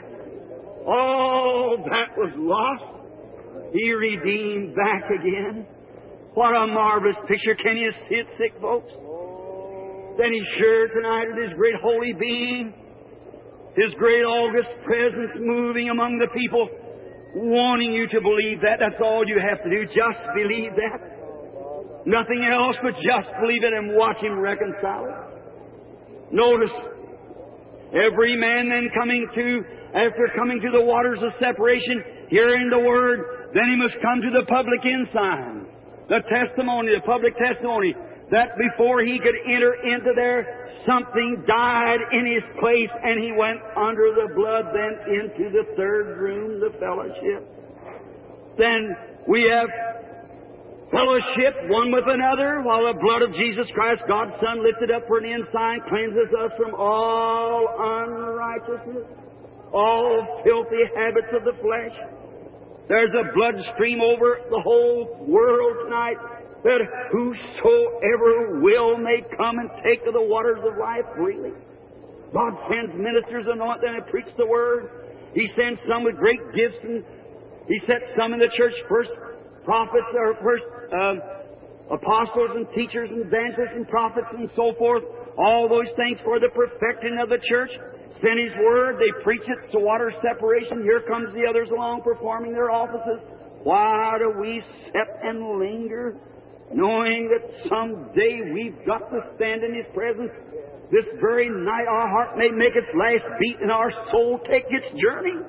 All that was lost, He redeemed back again. What a marvelous picture. Can you see it, sick folks? Then He's sure tonight of His great holy being, His great august presence moving among the people. wanting you to believe that. That's all you have to do. Just believe that. Nothing else but just believe it and watch Him reconcile it. Notice, every man then after coming to the waters of separation, hearing the Word, then he must come to the public ensign, the testimony, the public testimony, that before he could enter into there, something died in his place, and he went under the blood, then into the third room, the fellowship. Then we have fellowship one with another, while the blood of Jesus Christ, God's Son, lifted up for an ensign, cleanses us from all unrighteousness, all filthy habits of the flesh. There's a blood stream over the whole world tonight, that whosoever will may come and take to the waters of life freely. God sends ministers anoint them and preach the Word. He sends some with great gifts, and He set some in the church, first prophets, or first apostles and teachers and evangelists and prophets and so forth. All those things for the perfecting of the church. Send His Word, they preach it to water separation. Here comes the others along performing their offices. Why do we sit and linger, knowing that someday we've got to stand in His presence? This very night our heart may make its last beat and our soul take its journey.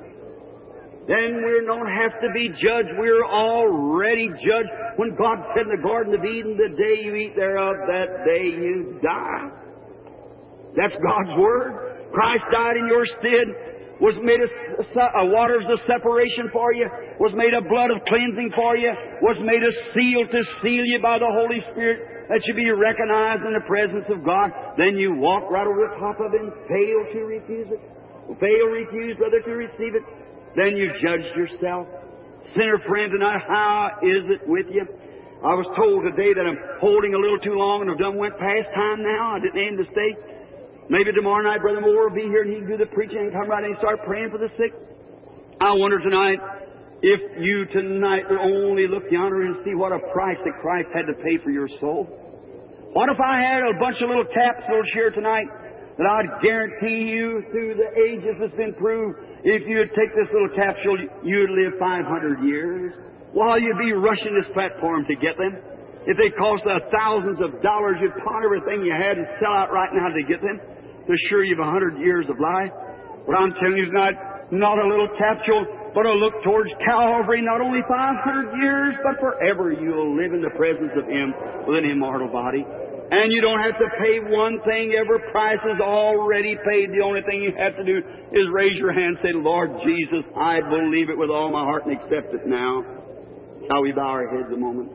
Then we don't have to be judged. We're already judged. When God said in the Garden of Eden, the day you eat thereof, that day you die. That's God's Word. Christ died in your stead, was made a waters of separation for you, was made a blood of cleansing for you, was made a seal to seal you by the Holy Spirit, that you be recognized in the presence of God. Then you walk right over the top of it and fail to refuse it. Refuse whether to receive it. Then you judged yourself. Sinner friend tonight, how is it with you? I was told today that I'm holding a little too long and I've went past time now. I didn't aim to stay. Maybe tomorrow night Brother Moore will be here and he can do the preaching and come right in and start praying for the sick. I wonder tonight if you tonight would only look yonder and see what a price that Christ had to pay for your soul. What if I had a bunch of little capsules here tonight that I'd guarantee you through the ages it's been proved, if you'd take this little capsule, you'd live 500 years. While you'd be rushing this platform to get them. If they cost thousands of dollars, you'd pawn everything you had and sell out right now to get them, to assure you of 100 years of life. What I'm telling you is not a little capsule, but a look towards Calvary. Not only 500 years, but forever you'll live in the presence of Him with an immortal body. And you don't have to pay one thing. Every price is already paid. The only thing you have to do is raise your hand and say, Lord Jesus, I believe it with all my heart and accept it now. Shall we bow our heads a moment?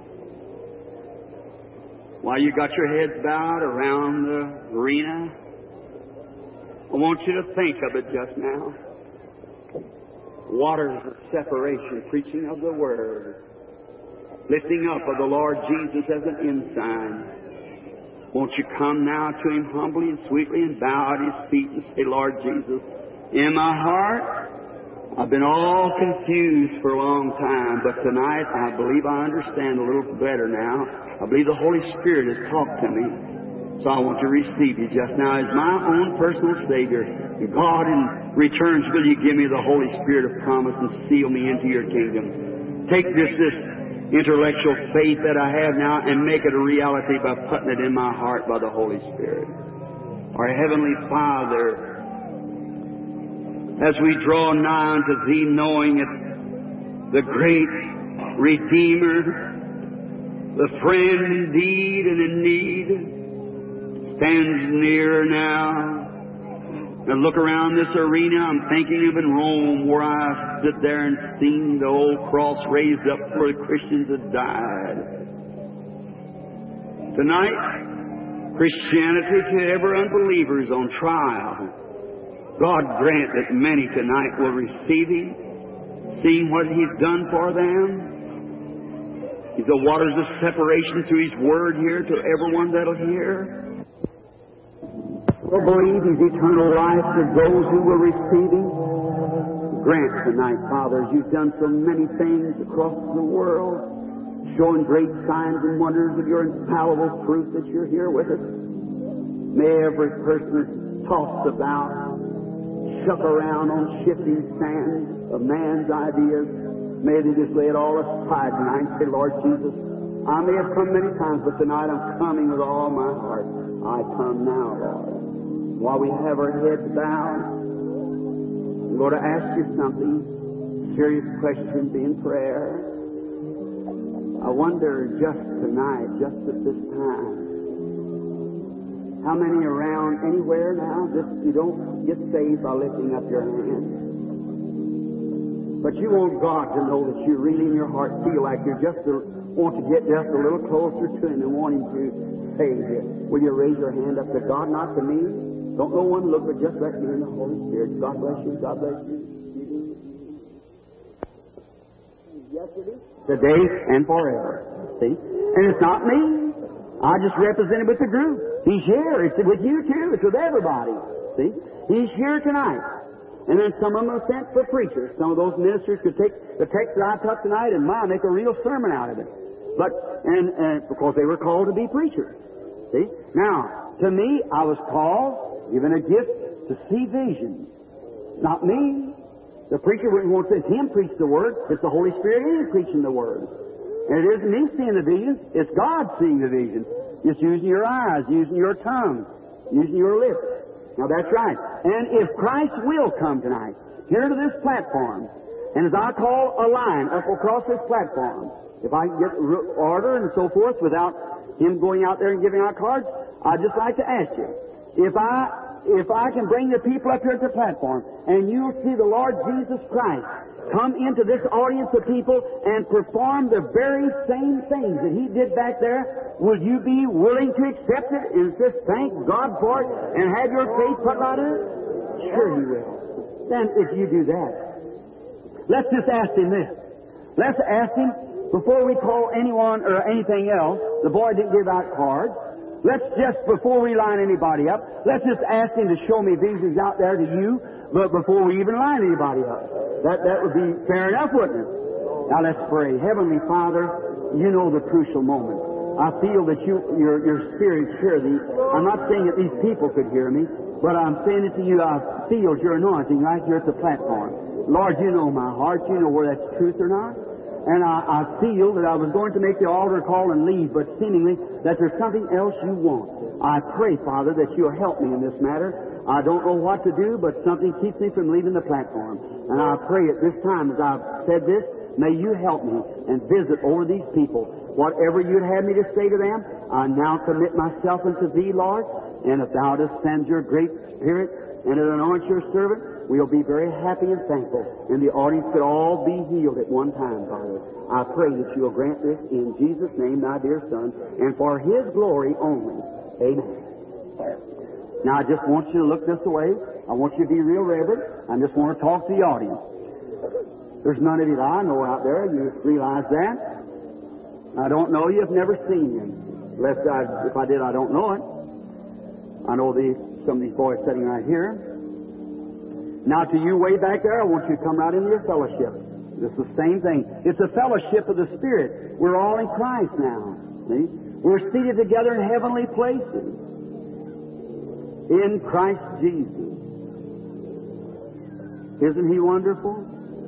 While you got your heads bowed around the arena, I want you to think of it just now. Waters of separation, preaching of the Word, lifting up of the Lord Jesus as an ensign. Won't you come now to Him humbly and sweetly and bow at His feet and say, Lord Jesus, in my heart, I've been all confused for a long time, but tonight I believe I understand a little better now. I believe the Holy Spirit has talked to me. So I want to receive You just now as my own personal Savior. And God, in returns, will You give me the Holy Spirit of promise and seal me into Your kingdom? Take this intellectual faith that I have now and make it a reality by putting it in my heart by the Holy Spirit. Our Heavenly Father, as we draw nigh unto Thee, knowing that the great Redeemer, the friend indeed and in need, stands near now. And look around this arena, I'm thinking of in Rome, where I stood there and seen the old cross raised up where the Christians had died. Tonight, Christianity to every unbeliever is on trial. God grant that many tonight will receive Him, seeing what He's done for them. He's the waters of separation through His Word here to everyone that'll hear. Will believe His eternal life to those who will receive Him. Grant tonight, Father, as You've done so many things across the world, showing great signs and wonders of Your infallible proof that You're here with us. May every person that's tossed about, shook around on shifting sands of man's ideas, May they just lay it all aside tonight and say, Lord Jesus, I may have come many times, but tonight I'm coming with all my heart. I come now, Lord. While we have our heads bowed, I'm going to ask you something, serious question, being prayer. I wonder just tonight, just at this time, how many around anywhere now, just you don't get saved by lifting up your hand. But you want God to know that you really in your heart feel like you just want to get just a little closer to Him and want Him to save you. Will you raise your hand up to God, not to me? Don't no one look, but just let me in the Holy Spirit. God bless you. God bless you. Yesterday, today, and forever. See? And it's not me. I just represent it with the group. He's here. It's with you too. It's with everybody. See? He's here tonight. And then some of them are sent for preachers. Some of those ministers could take the text that I taught tonight and make a real sermon out of it. But, and because they were called to be preachers. See? Now, to me, I was called, given a gift to see visions. Not me. The preacher wouldn't want to him preach the Word. It's the Holy Spirit in him preaching the Word. And it isn't me seeing the visions. It's God seeing the visions. Just using your eyes, using your tongue, using your lips. Now that's right. And if Christ will come tonight, here to this platform, and as I call a line up across this platform, if I can get order and so forth without him going out there and giving out cards, I'd just like to ask you, if I can bring the people up here to the platform, and you'll see the Lord Jesus Christ come into this audience of people and perform the very same things that He did back there, will you be willing to accept it and just thank God for it and have your faith put right in it? Sure you will. Then if you do that, let's just ask Him this. Let's ask Him, before we call anyone or anything else, the boy didn't give out cards, let's just, before we line anybody up, let's just ask Him to show me visions out there to you, but before we even line anybody up. That would be fair enough, wouldn't it? Now let's pray. Heavenly Father, you know the crucial moment. I feel that your Spirit's here. I'm not saying that these people could hear me, but I'm saying it to you. I feel your anointing right here at the platform. Lord, you know my heart. You know where that's truth or not. And I feel that I was going to make the altar call and leave, but seemingly that there's something else you want. I pray, Father, that you'll help me in this matter. I don't know what to do, but something keeps me from leaving the platform. And I pray at this time, as I've said this, may you help me and visit over these people. Whatever you'd have me to say to them, I now commit myself unto Thee, Lord. And if Thou dost send your great Spirit and it anoint your servant, we'll be very happy and thankful. And the audience could all be healed at one time, Father. I pray that you'll grant this in Jesus' name, Thy dear Son, and for His glory only. Amen. Now, I just want you to look this way. I want you to be real reverent. I just want to talk to the audience. There's none of you that I know out there. You realize that. I don't know you. I've never seen you. If I did, I don't know it. I know some of these boys sitting right here. Now, to you way back there, I want you to come right into your fellowship. It's the same thing. It's a fellowship of the Spirit. We're all in Christ now. See? We're seated together in heavenly places. In Christ Jesus. Isn't He wonderful?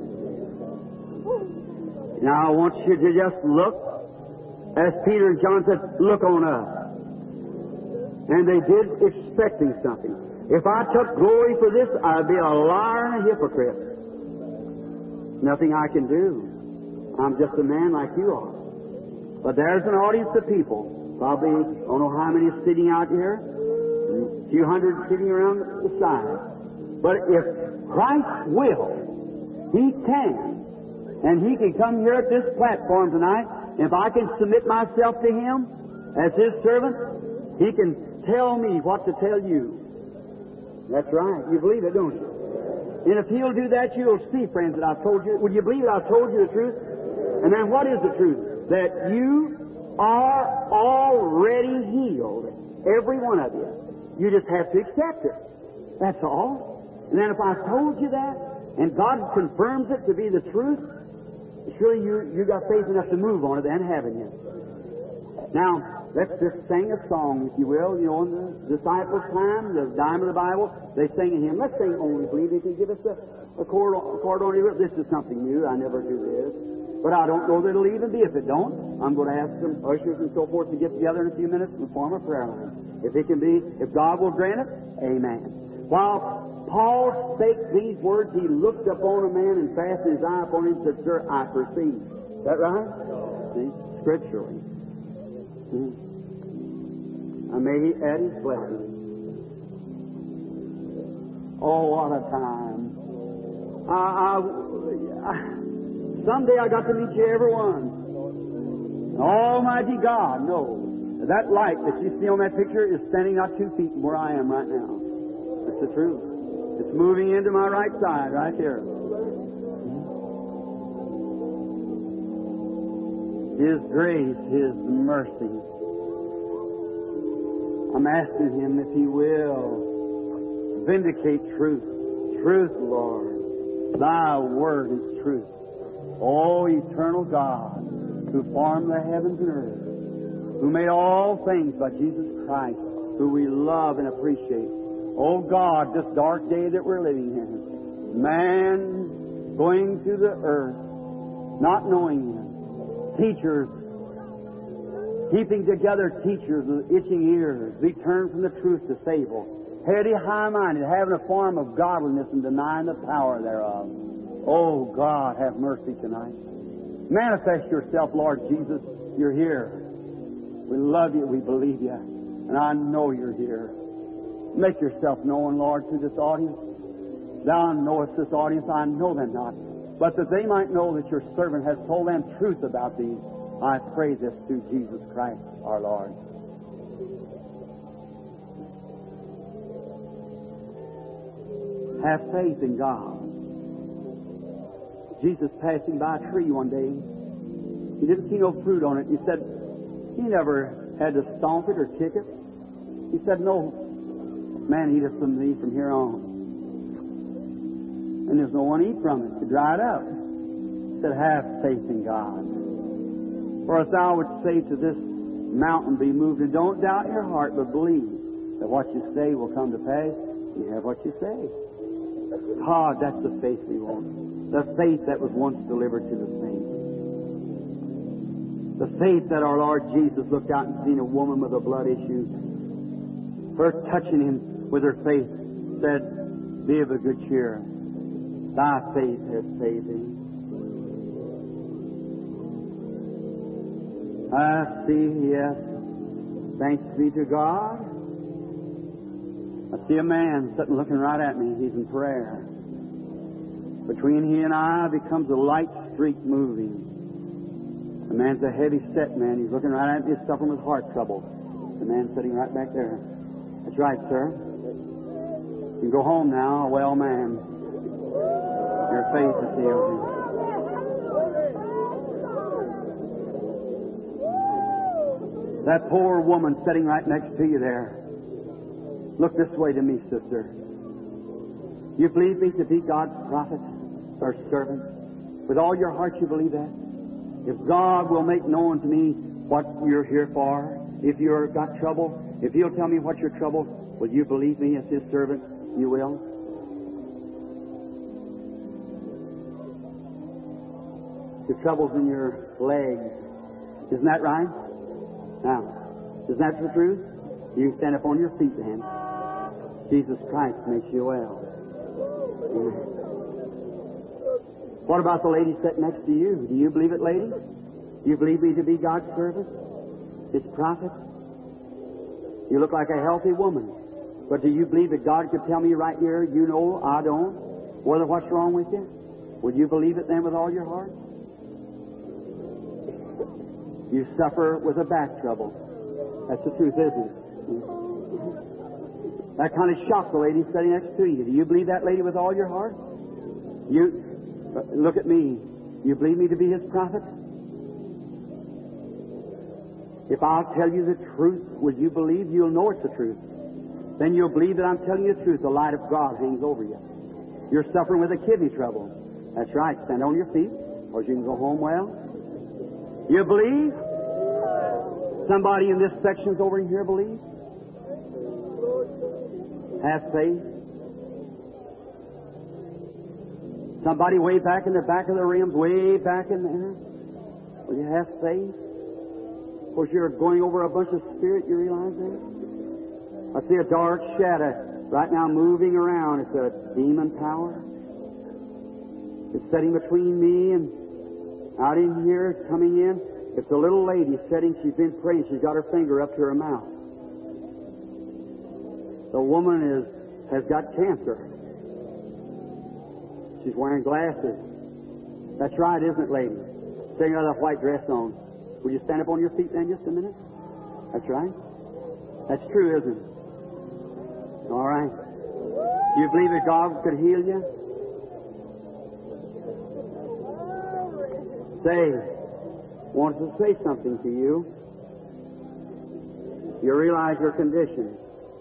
Now I want you to just look, as Peter and John said, look on us. And they did, expecting something. If I took glory for this, I'd be a liar and a hypocrite. Nothing I can do. I'm just a man like you are. But there's an audience of people, probably, I don't know how many is sitting out here, a few hundred sitting around the side. But if Christ will, He can. And He can come here at this platform tonight. If I can submit myself to Him as His servant, He can tell me what to tell you. That's right. You believe it, don't you? And if He'll do that, you'll see, friends, that I've told you. Would you believe that I've told you the truth? And then what is the truth? That you are already healed. Every one of you. You just have to accept it. That's all. And then if I told you that, and God confirms it to be the truth, surely you got faith enough to move on it then, haven't you? Now, Let's just sing a song, if you will. You know, in the disciples' time, the dime of the Bible, they sing a hymn. Let's sing Only Believe. If you give us a chord on it. This is something new. I never do this. But I don't know that it'll even be if it don't. I'm going to ask some ushers and so forth to get together in a few minutes and form a prayer line. If it can be, if God will grant it, amen. While Paul spake these words, he looked upon a man and fastened his eye upon him and said, Sir, I perceive. Is that right? See? Scripturally. And may He add His blessing. Oh, what a time. Someday I got to meet you, everyone. Almighty God knows. That light that you see on that picture is standing not 2 feet from where I am right now. That's the truth. It's moving into my right side right here. His grace, His mercy. I'm asking Him if He will vindicate truth. Truth, Lord. Thy word is truth. O eternal God, who formed the heavens and earth, who made all things by Jesus Christ, who we love and appreciate. Oh God, this dark day that we're living in, man going through the earth, not knowing Him. Teachers, heaping together teachers with itching ears, be turned from the truth to fable, heady, high-minded, having a form of godliness and denying the power thereof. Oh, God, have mercy tonight. Manifest yourself, Lord Jesus. You're here. We love You. We believe You. And I know You're here. Make Yourself known, Lord, to this audience. Thou knowest this audience. I know them not. But that they might know that Your servant has told them truth about Thee, I pray this through Jesus Christ our Lord. Have faith in God. Jesus passing by a tree one day, He didn't see no fruit on it. He said, He never had to stomp it or kick it. He said, no man eateth from thee from here on. And there's no one to eat from it. To dry it up. He said, have faith in God. For if thou wouldst say to this mountain, be moved, and don't doubt in your heart, but believe that what you say will come to pass, you have what you say. God, that's the faith we want. The faith that was once delivered to the saints. The faith that our Lord Jesus looked out and seen a woman with a blood issue. Her touching Him with her faith said, be of a good cheer. Thy faith has saved thee. I see, yes. Thanks be to God. I see a man sitting looking right at me. He's in prayer. Between he and I becomes a light streak moving. The man's a heavy-set man. He's looking right at me. He's suffering with heart trouble. The man sitting right back there. That's right, sir. You can go home now, a well man. Your faith has healed you. That poor woman sitting right next to you there. Look this way to me, sister. You believe me to be God's prophet or servant? With all your heart you believe that? If God will make known to me what you're here for, if you've got trouble, if He'll tell me what your trouble, will you believe me as His servant? You will? Your trouble's in your legs. Isn't that right? Now, isn't that the truth? You stand up on your feet then. Jesus Christ makes you well. Amen. What about the lady sitting next to you? Do you believe it, lady? Do you believe me to be God's servant? His prophet? You look like a healthy woman. But do you believe that God could tell me right here, you know, I don't, whether what's wrong with you? Would you believe it then with all your heart? You suffer with a back trouble. That's the truth, isn't it? That kind of shocked the lady sitting next to you. Do you believe that lady with all your heart? You look at me. You believe me to be His prophet? If I'll tell you the truth, will you believe? You'll know it's the truth. Then you'll believe that I'm telling you the truth. The light of God hangs over you. You're suffering with a kidney trouble. That's right. Stand on your feet, or you can go home well. You believe? Somebody in this section's over here believe? Have faith? Somebody way back in the back of the rims, way back in there? Will you have faith? Of course, you're going over a bunch of spirit, you realize that? I see a dark shadow right now moving around. It's a demon power. It's sitting between me and out in here, it's coming in. It's a little lady sitting. She's been praying. She's got her finger up to her mouth. The woman has got cancer. She's wearing glasses. That's right, isn't it, lady? Sitting with a white dress on. Will you stand up on your feet then just a minute? That's right. That's true, isn't it? All right. Do you believe that God could heal you? Wants to say something to you. You realize your condition.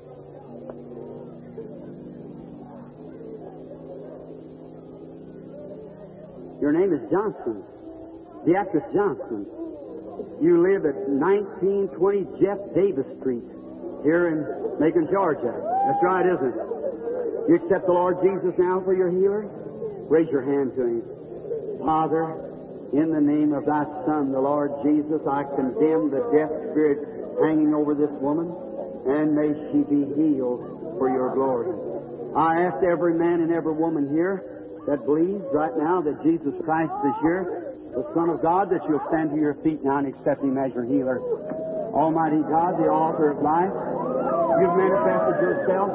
Your name is Johnson, Beatrice Johnson. You live at 1920 Jeff Davis Street here in Macon, Georgia. That's right, isn't it? You accept the Lord Jesus now for your healer? Raise your hand to Him. Father, in the name of Thy Son, the Lord Jesus, I condemn the deaf spirit hanging over this woman, and may she be healed for your glory. I ask every man and every woman here that believes right now that Jesus Christ is here, the Son of God, that you'll stand to your feet now and accept Him as your healer. Almighty God, the author of life, you've manifested yourself.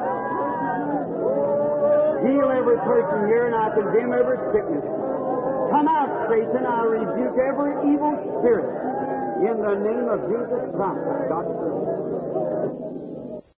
Heal every person here, and I condemn every sickness. Come out, Satan. I rebuke every evil spirit in the name of Jesus Christ, God's Son.